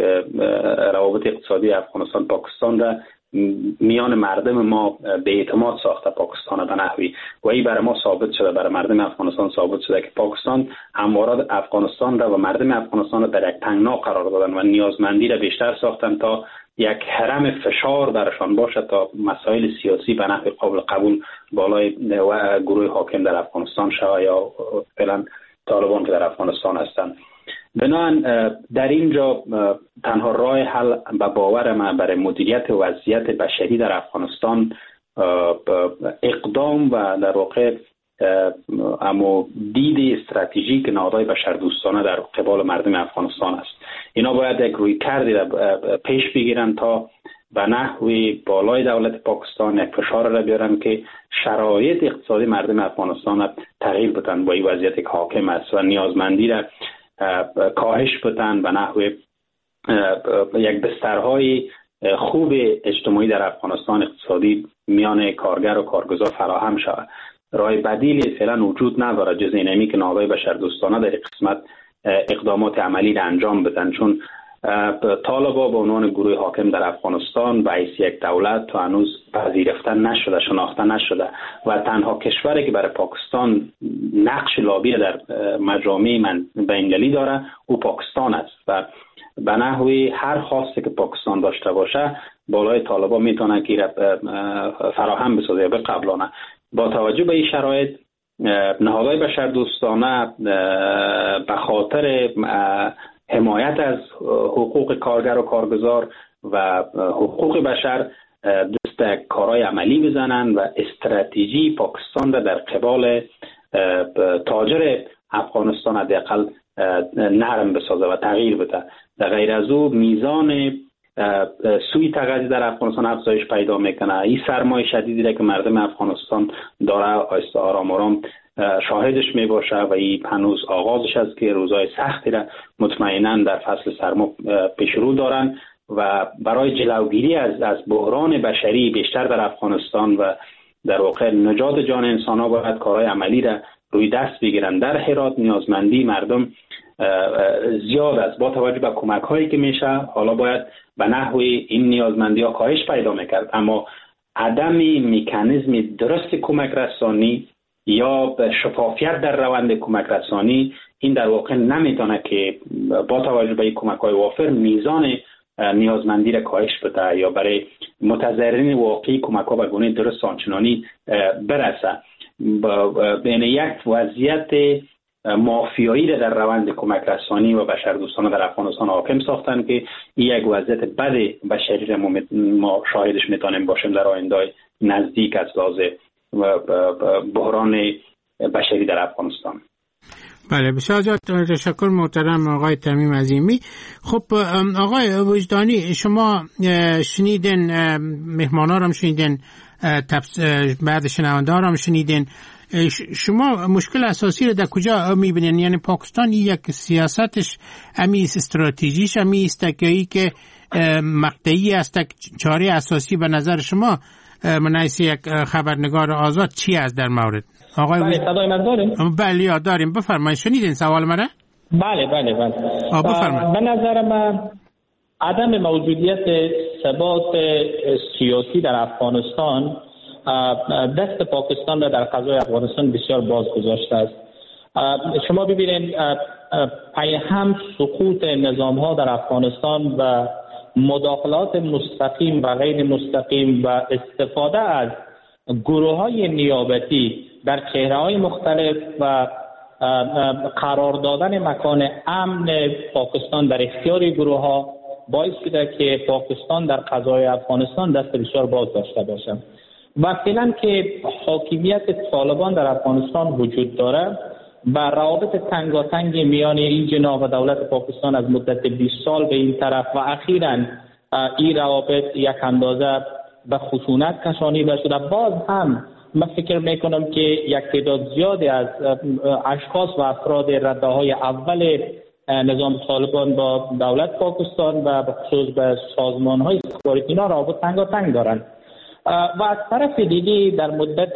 روابط اقتصادی افغانستان پاکستان را میان مردم ما بی‌اعتماد ساخته پاکستان به نحوی و این برای ما ثابت شده، برای مردم افغانستان ثابت شده که پاکستان همواره افغانستان را و مردم افغانستان را در یک تنگنا قرار دادن و نیازمندی را بیشتر ساختن تا یک حرم فشار برشان باشه تا مسائل سیاسی به نحو قابل قبول بالای گروه حاکم در افغانستان شود یا فعلا طالبان که در افغانستان هستند. بنابراین در اینجا تنها راه حل به باور من برای مدیریت وضعیت بشری در افغانستان اقدام و در واقع اما دید استراتژیک نهادهای بشردوستانه در قبال مردم افغانستان است. اینا باید یک رویکردی را پیش بگیرن تا به نحوی بالای دولت پاکستان یک فشار را بیارن که شرایط اقتصادی مردم افغانستان را تغییر بدن با این وضعیت که حاکم است و نیازمندی را کاهش بدن به نحوی یک بسترهای خوب اجتماعی در افغانستان اقتصادی میان کارگر و کارگزار فراهم شود. راه بدیلی فعلا وجود نداره جز اینمی که نهادهای بشردوستانه در قسمت اقدامات عملی را انجام بدن، چون طالبان به عنوان گروه حاکم در افغانستان به حیث یک دولت تا هنوز پذیرفته نشده، شناخته نشده و تنها کشوری که برای پاکستان نقش لابی در مجامع بین‌المللی داره او پاکستان است و به نحوی هر خواسته که پاکستان داشته باشه بالای طالبان میتونه که فراهم بسازه به قبلانه. با توجه به این شرایط نهادهای بشردوستانه به خاطر حمایت از حقوق کارگر و کارگزار و حقوق بشر دست کارهای عملی بزنن و استراتژی پاکستان را در قبال تاجر افغانستان حداقل نرم بسازه و تغییر بده. در غیر از او میزان سوی تغذیه در افغانستان افزایش پیدا میکنه. این سرمایه شدیدی را که مردم افغانستان داره آیسته آرام شاهدش می باشه و این هنوز آغازش است که روزهای سختی را مطمئنا در فصل سرما پیش رو دارن و برای جلوگیری از بحران بشری بیشتر در افغانستان و در واقع نجات جان انسان ها باید کارهای عملی را روی دست بگیرن. در هرات نیازمندی مردم زیاد است. با توجه به کمک هایی که میشه حالا باید به نحوی این نیازمندی ها کاهش پیدا میکرد، اما عدم مکانیزم درست کمک رسانی یا به شفافیت در روند کمک رسانی این در واقع نمیتونه که با توجه به کمک های وافر میزان نیازمندی را کاهش بده یا برای متضررین واقعی کمک ها به گونه درست آنچنانی برسه. بین یک وضعیت مافیایی را در روند کمک رسانی و بشردوستانه در افغانستان حاکم ساختن که این یک وضعیت بد بشری را ما شاهدش میتونیم باشیم در آینده نزدیک از لحاظ بحران بشری در افغانستان.
بله، بسیار تشکر محترم آقای تمیم عظیمی. خب آقای وجدانی، شما شنیدین، مهمانا رو هم شنیدین، بعد شنونده ها رو هم شنیدین. شما مشکل اساسی رو در کجا میبینین؟ یعنی پاکستان یک سیاستش امی استراتژیش امی استکایی که مقطعی است، چاره اساسی به نظر شما منعیس یک خبرنگار آزاد چی است در مورد؟ آقای
بله، صدای من داریم؟
بله داریم، بفرمایید. شنیدین سوال من؟
بله.
بفرمایید.
به نظر من عدم موجودیت ثبات سیاسی در افغانستان دست پاکستان را در قضای افغانستان بسیار باز گذاشته است. شما ببینید پای هم سقوط نظام ها در افغانستان و مداخلات مستقیم و غیر مستقیم و استفاده از گروه های نیابتی در چهره های مختلف و قرار دادن مکان امن پاکستان در اختیار گروه ها باعث شده که پاکستان در قضای افغانستان دست بسیار باز داشته باشد. و فعلا که حاکمیت طالبان در افغانستان وجود داره و روابط تنگاتنگ میان این جناح و دولت پاکستان از مدت 20 سال به این طرف و اخیراً این روابط یک اندازه به خشونت کشانیده شده، باز هم من فکر میکنم که یک تعداد زیادی از اشخاص و افراد رده‌های اول نظام طالبان با دولت پاکستان و به خصوص به سازمان‌های استخباراتی اینا روابط تنگاتنگ دارند. و از طرف دیگه در مدت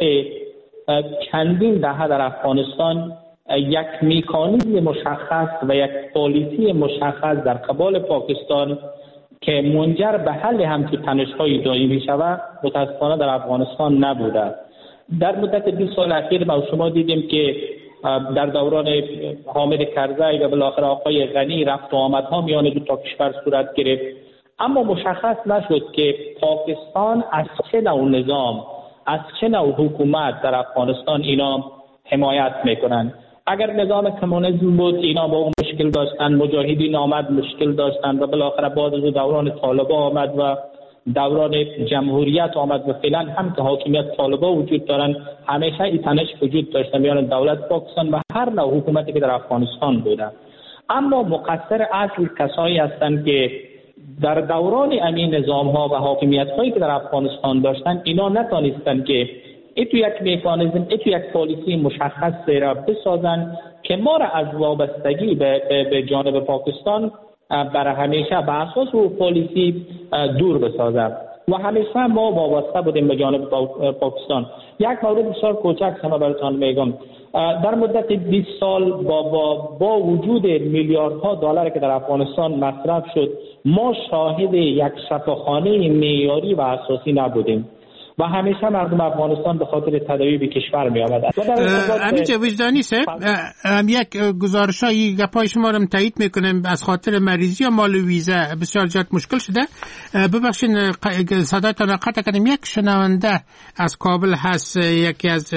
چندین دهه در افغانستان یک مکانیزم مشخص و یک پالیسی مشخص در قبال پاکستان که منجر به حل همچون تنش‌های دائمی شود متاسفانه در افغانستان نبوده. در مدت 20 سال اخیر ما شما دیدیم که در دوران حامد کرزی و بالاخره آقای غنی رفت و آمدها میان دو تا کشور صورت گرفت، اما مشخص نشد که پاکستان از چه نوع نظام، از چه نوع حکومت در افغانستان اینا حمایت میکنن. اگر نظام کمونیسم بود اینا با اون مشکل داشتن، مجاهدین آمد مشکل داشتن و بالاخره بعد از دوران طالبان آمد و دوران جمهوریت آمد و فعلا هم که حاکمیت طالبان وجود دارن، همیشه این تنش وجود داشته میان دولت پاکستان و هر نوع حکومتی که در افغانستان بوده. اما مقصر اصل کسایی هستند که در دوران این نظام ها و حاکمیت هایی که در افغانستان داشتن اینا نتانستند که تو یک مکانیزم، تو یک پالیسی مشخص را بسازن که ما را از وابستگی به جانب پاکستان برای همیشه به اساس و پالیسی دور بسازد و همیشه ما وابسته بودیم به جانب پاکستان. یک مورد بسیار کوچک شما براتون میگم. در مدت 20 سال با وجود میلیاردها دلار که در افغانستان مصرف شد ما شاهد یک شفاخانه معیاری و اساسی نبودیم و همیشه مردم افغانستان به خاطر تداوی به کشور می آمدند.
همینجا وجدانی صاحب یک گزارشایی گپای شما رو تایید میکنم، از خاطر مریضی یا مال ویزا بسیار زیاد مشکل شده. ببخشید صدایتان را قطع کردم. یک شنونده از کابل هست، یکی از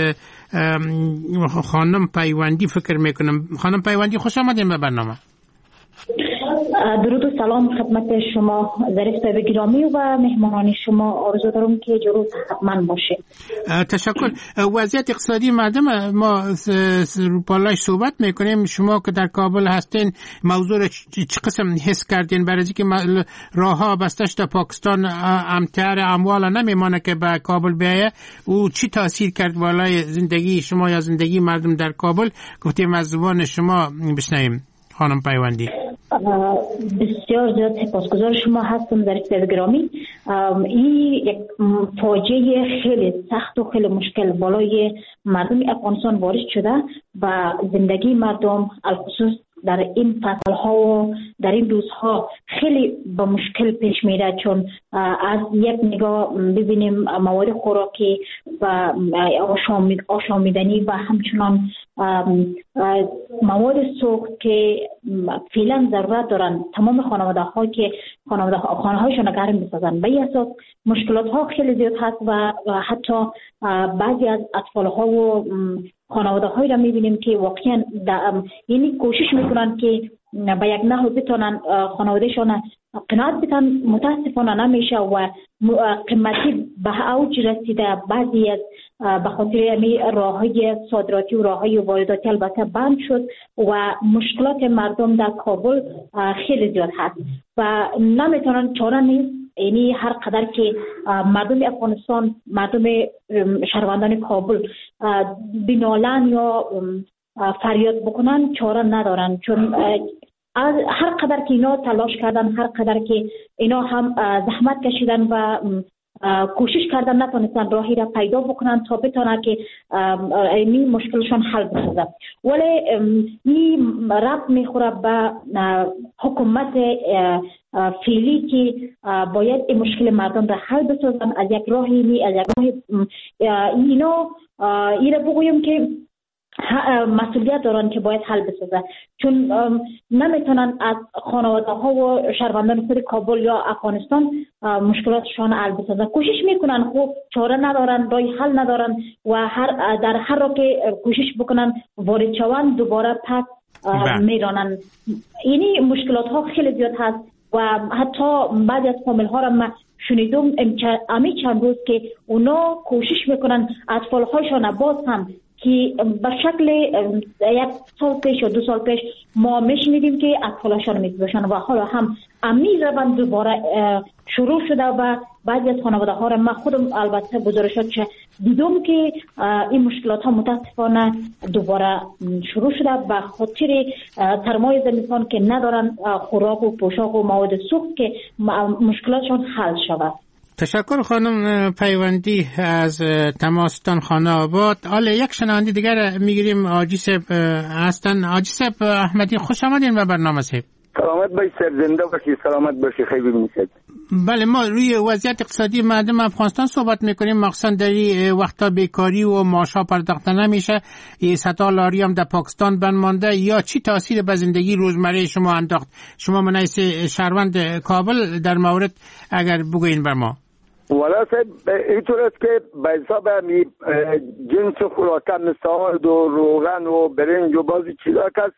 خانم پیوندی فکر میکنم. خانم پیوندی خوش آمدین به برنامه.
درود و سلام خدمت شما ظریف صاحب گرامی و مهمانان شما. آرزو دارم که جلو صحتمند باشه.
تشکر. وضعیت اقتصادی مردم ما رو بالایش صحبت میکنیم. شما که در کابل هستین موضوع رو چه قسم حس کردین؟ برای اینکه راه ها بسته شده، پاکستان امتر اموال نمیمانه که به کابل بیایه، او چی تاثیر کرد بالای زندگی شما یا زندگی مردم در کابل؟ گفتیم از زبان شما بشنویم خانم پیوندی.
بسیار زیاد سپاسگزار شما هستم ظریف صاحب گرامی. این یک فاجعه خیلی سخت و خیلی مشکل بالای مردم افغانستان وارد شده و زندگی مردم الخصوص در این فصلها و در این روزها خیلی به مشکل پیش میره، چون از یک نگاه ببینیم مواد خوراکی و آشامیدنی و همچنان مواد سوخت که فعلا ضرورت دارن تمام خانواده هایشان گرم بسازن. به این اساس مشکلات ها خیلی زیاد هست و حتی بعضی از اطفال ها و خانواده هایی را میبینیم که واقعا یعنی کوشش میکنن که به یک نحو بتونن خانوادهشان قناعت بدن، متاسفانه نمیشه و قیمتی به اوج رسیده. بعضی از به خاطر راههای صادراتی و راههای وارداتی البته بند شد و مشکلات مردم در کابل خیلی زیاد هست و نمیتونن، چاره نیست. یعنی هر قدر که مردم افغانستان، مردم شهروندان کابل بنالن یا فریاد بکنن چاره ندارن، چون هر قدر که اینا تلاش کردن، هر قدر که اینا هم زحمت کشیدن و کوشش کردن نتونستن راهی را پیدا بکنن تا بتونن که این مشکلشون حل بشه. ولی این ربط میخوره به حکومت فعلی که باید این مشکل مردم را حل بسازن از یک راهی، از یک راه اینا ایره بگویم که مسئولیت دارن که باید حل بسازه، چون نمیتونن از خانواده ها و شهروندان خود کابل یا افغانستان مشکلاتشان حل بسازن. کوشش میکنن، خوب چاره ندارن، راه حل ندارن و در هر را که کوشش بکنن وارد شوند دوباره پس میرانن. یعنی مشکلات ها خیلی زیاد هست و حتی بعضی از فامیل ها را من شنیدم امی چند روز که اونا کوشش میکنن اطفال هایشان باز هم که به شکل یک سال پیش یا 2 سال پیش ما میشنیدیم که اطفالشان میکشن و حالا هم امیر روند دوباره شروع شده و بعضی از خانواده ها را من خودم البته گزارشات دیدم که این مشکلات ها متاسفانه دوباره شروع شده به خاطر سرمایه زمستان که ندارن خوراک و پوشاک و مواد سوخت که مشکلاتشان حل شود.
تشکر خانم پیوندی از تماستان خانه آباد. حالا یک شنونده دیگر میگیریم. آجی صاحب هستن. آجی صاحب احمدی، خوش آمدین به برنامه صاحب.
سلامت باشی سر، زنده باشی، سلامت باشی، خیلی ببینید.
بله، ما روی وضعیت اقتصادی مردم افغانستان صحبت میکنیم، مخصوصا در این وقتا بیکاری و معاشها پرداخته نمیشه. صدها لاری هم در پاکستان بند مانده. یا چی تاثیر به زندگی روزمره شما انداخت؟ شما منایس شهروند کابل در مورد اگر بگوین بر ما.
والا صاحب اینطور است که به حساب جنس خوراک مثل روغن و برنج و بعضی چیزا که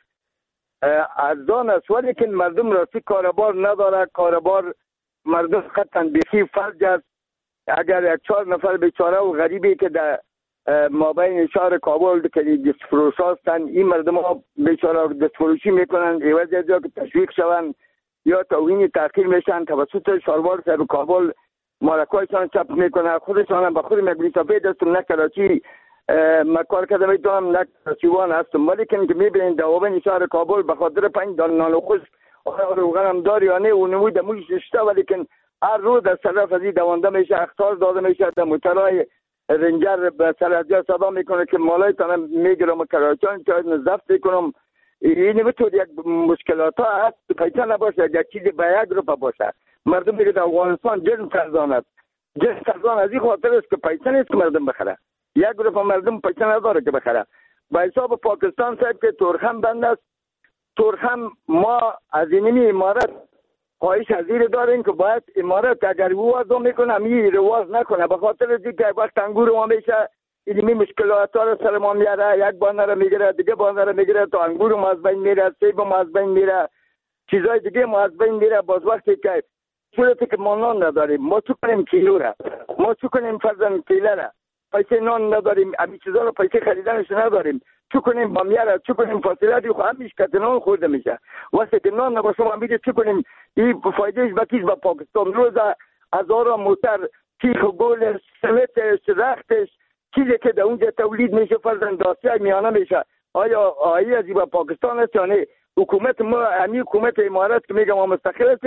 ارزان است، ولی که مردم راستی کاربار نداره. کاربار مردم خطاً بیخی فرج است. اگر 4 نفر بیچاره و غریبی که در مابین شهر کابل که دستفروش هستند، این مردم ها بیچاره دستفروشی میکنن عوض از که تشویق شوند یا توهین تحقیر میشن توسط شهروار سر کابل. مالکایشان چپ میکنه، خودشان هم به خود میگویی سفید هستم نه کراچی مکار کده میتونم نه کراچیوان هستم، ولی که میبینید دوابین شهر کابل به خاطر 5 دان نان و خوش روغن هم داری یا نه و نموی دمویش اشته، ولی که هر روز از طرف از این دوانده میشه، اخطار داده میشه. در موترهای رنجر به سرحدیا صدا میکنه که مالای تانم میگیرم کراچیان چاید نزفت کنم. این نمیتود یک مشکلات ها هست، پیچه نباشه، یک چیزی به یک گروپ باشه. مردم میگه در افغانستان جرم فرزان است. جرم فرزان از این خاطر است که پیسه نیست که مردم بخره. یک گروه مردم پیسه نداره که بخره. به حساب پاکستان صاحب که تورخم بند است. تورخم ما از اینمی امارت خواهش حضیر داریم که باید امارت اگر رواز میکنه می رواز نکنه، به خاطر اینکه وقت انگور ما میشه اینمی مشکلات ها رو سر ما میاره. یک بانه رو میگیره، دیگه بانه رو میگیره، تو انگور ما از بین میره، سیب ما از بین میره، چیزای دیگه ما از بین میره. باز وقتی که صورتی که ما نان نداریم، ما چو کنیم کیلو را، ما چو کنیم فرزن کیله را، پیسه نان نداریم، امی چیزا رو پیسه خریدنش نداریم، چو کنیم بامیه را، چو کنیم فاصله دی خو همیش که نان خورده میشه. واسه که نان نباشه ما میگه چو کنیم این فایدهش بکیش با پاکستان. روز هزارا موتر تیخ و گل سمتش رختش چیزی که در اونجا تولید میشه فرزن داسته میانه میشه. آیا آیی از با پاکستان است یا نه؟ حکومت ما، امی حکومت امارات که میگم ما مستقل هستیم،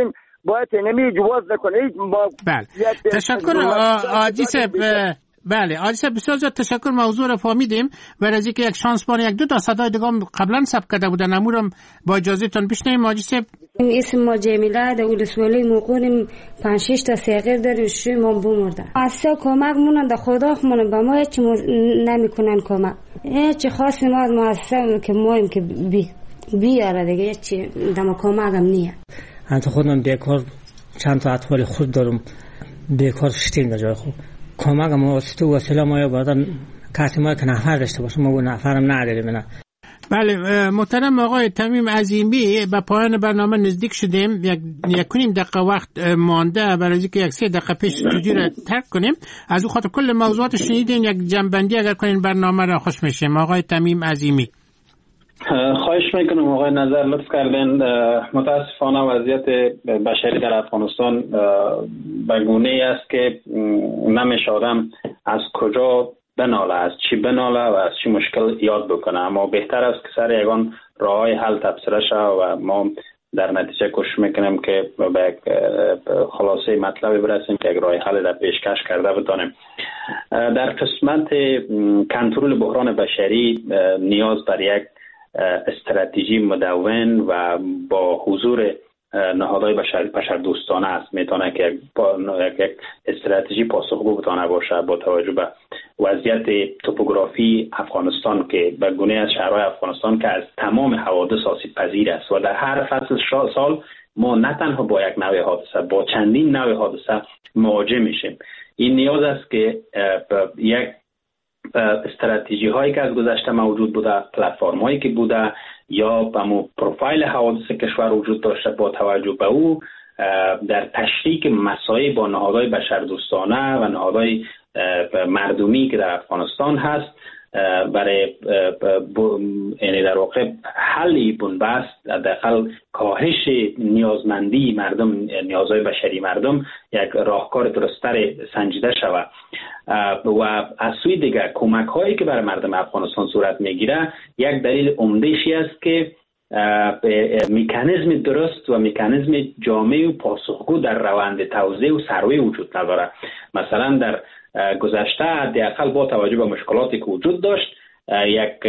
باید نمی جواز نکنه.
بله تشکر آجی صاحب. بله آجی صاحب بسیار زیاد تشکر، موضوع را فهمیدیم و از اینکه یک شانس بار یک دو تا صدای دیگه قبلا ثبت کرده بودن امورم با اجازه تون بشنویم. آجی صاحب
اسم ما جمیله در ولسوالی موقعیم 5-6 تا سیغیر داریم شوی ما بمرده. اصلا کمک مونن در خدا خمونن با ما هیچ نمیکنن کمک. هیچ خاصی ما از مؤسسه که مایم که بیاره دیگه هیچ دم کمک هم نیه.
انت خودم بیکار چند تا اطفال خود دارم بیکار شتیم در جای خود. کمک هم واسطه وسیله ما یا بادن کسی ما که نفر داشته باشه ما نفرم نداریم نه.
بله محترم آقای تمیم عظیمی، به پایان برنامه نزدیک شدیم. یک کنیم دقیقه وقت مانده برای اینکه یک 3 دقیقه پیش استودیو را ترک کنیم. از اون خاطر کل موضوعات شنیدین یک جنبندی اگر کنین برنامه را خوش میشیم. آقای تمیم عظیمی.
خواهش میکنم آقای نظر لطف کردین. متاسفانه وضعیت بشری در افغانستان به گونه‌ای است که نمیشه آدم از کجا بناله، از چی بناله و از چی مشکل یاد بکنه، اما بهتر است که سر یگان راه‌های حل تبصره شود و ما در نتیجه کوشش میکنیم که به یک خلاصه مطلبی برسیم که یک راه حل در پیشکش کرده بتانیم. در قسمت کنترل بحران بشری نیاز بر یک استراتژی مدون و با حضور نهادهای بشر دوستانه است. میتونه که یک استراتژی پاسخگو بتونه باشه با توجه به وضعیت توپوگرافی افغانستان که به گونه از شهرهای افغانستان که از تمام حوادث آسیب پذیر است و در هر فصل سال ما نه تنها با یک نوع حادثه با چندین نوع حادثه مواجه میشیم. این نیاز است که یک استراتژی هایی که از گذشته موجود بوده، پلتفرم هایی که بوده یا به پروفایل حوادث کشور وجود داشته با توجه به او در تشریک مسائل با نهادهای بشردوستانه و نهادهای مردمی که در افغانستان هست برای یعنی در واقع حلی بنبست حداقل کاهش نیازمندی مردم، نیازهای بشری مردم یک راهکار درست‌تر سنجیده شود و از سوی دیگر کمک هایی که برای مردم افغانستان صورت میگیره یک دلیل عمده‌ای است که مکانیزم درست و مکانیزم جامع و پاسخگو در روند توزیع و سروی وجود نداره. مثلا در گذشته حداقل با توجه به مشکلاتی که وجود داشت یک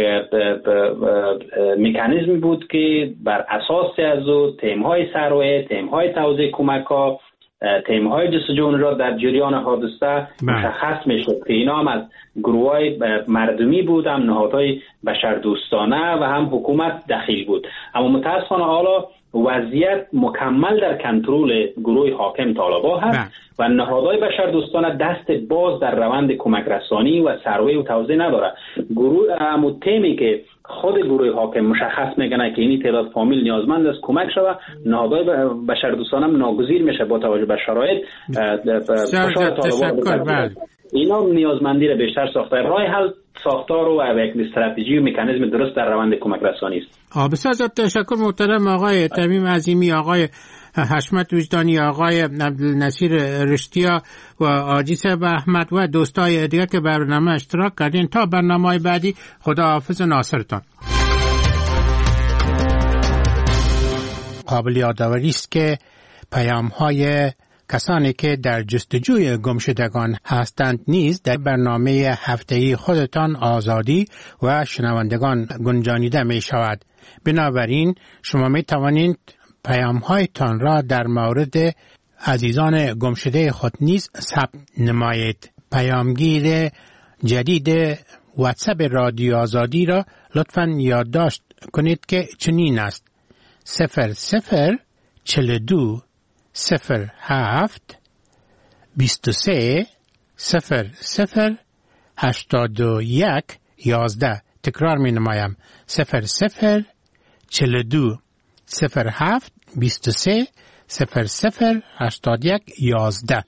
مکانیزمی بود که بر اساس از او تیم‌های سروی، تیم‌های توزیع کمک‌ها، تیم‌های جستجو را در جریان حادثه مشخص میشد که اینا هم از گروه‌های مردمی بود، هم نهادهای بشردوستانه و هم حکومت دخیل بود. اما متاسفانه حالا وضعیت مکمل در کنترل گروه حاکم طالبان هست و نهادهای بشردوستانه دست باز در روند کمک رسانی و سروی و توزیع نداره. گروه تیمی که خود گروه حاکم مشخص میکنه که این تعداد فامیل نیازمند است کمک شود، نهادهای بشردوستانه ناگزیر میشه با توجه به شرایط فشار طالبان. اینا نیازمندی را بیشتر ساخته. راه حل ساختار و یک استراتژی و مکانیزم درست در روند کمک رسانی است.
بسیار زیاد تشکر محترم آقای تمیم عظیمی، آقای حشمت وجدانی، آقای عبدالنصیر رشتیا و حاجی صاحب احمد و دوستای دیگه که برنامه اشتراک کردین. تا برنامه بعدی خداحافظ ناصرتان. قابل یادآوری است که پیام‌های کسانی که در جستجوی گمشدگان هستند نیز در برنامه هفته‌ای خودتان آزادی و شنوندگان گنجانیده می شود. بنابراین شما می توانید پیام‌هایتان را در مورد عزیزان گمشده خود نیز ثبت نمایید. پیامگیر جدید واتساپ رادیو آزادی را لطفاً یادداشت کنید که چنین است: 0042 07 23 00 81 11. تکرار می نمایم: 0042 07 23 00 81 11.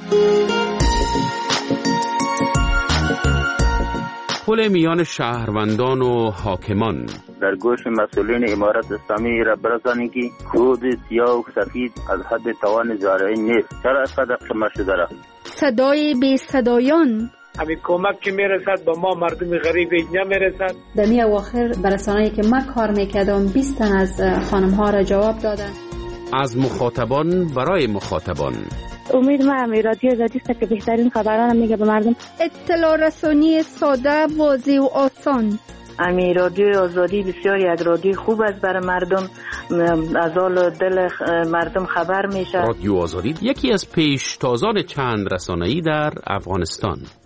پل میان شهروندان و حاکمان.
در گوش مسئولین امارت اسلامی را برسانید که کود سیاه و سفید از حد توان زارعین نیست. چرا اینقدر قمه شده را؟
صدای بی صدایان.
همین کمک که میرسد با ما مردم غریب اینجا میرسد.
در می اواخر برسانه‌ای که من کار میکردم 20 تن از خانم ها را جواب دادن.
از مخاطبان برای مخاطبان.
امید ما هم رادیو آزادی است که بهترین خبران میگه به مردم.
اطلاع رسانی ساده، واضح و آسان.
امی رادیو آزادی بسیار یک رادیو خوب است برای مردم، از حال دل مردم خبر میشه.
رادیو آزادی یکی از پیشتازان چند رسانه‌ای در افغانستان.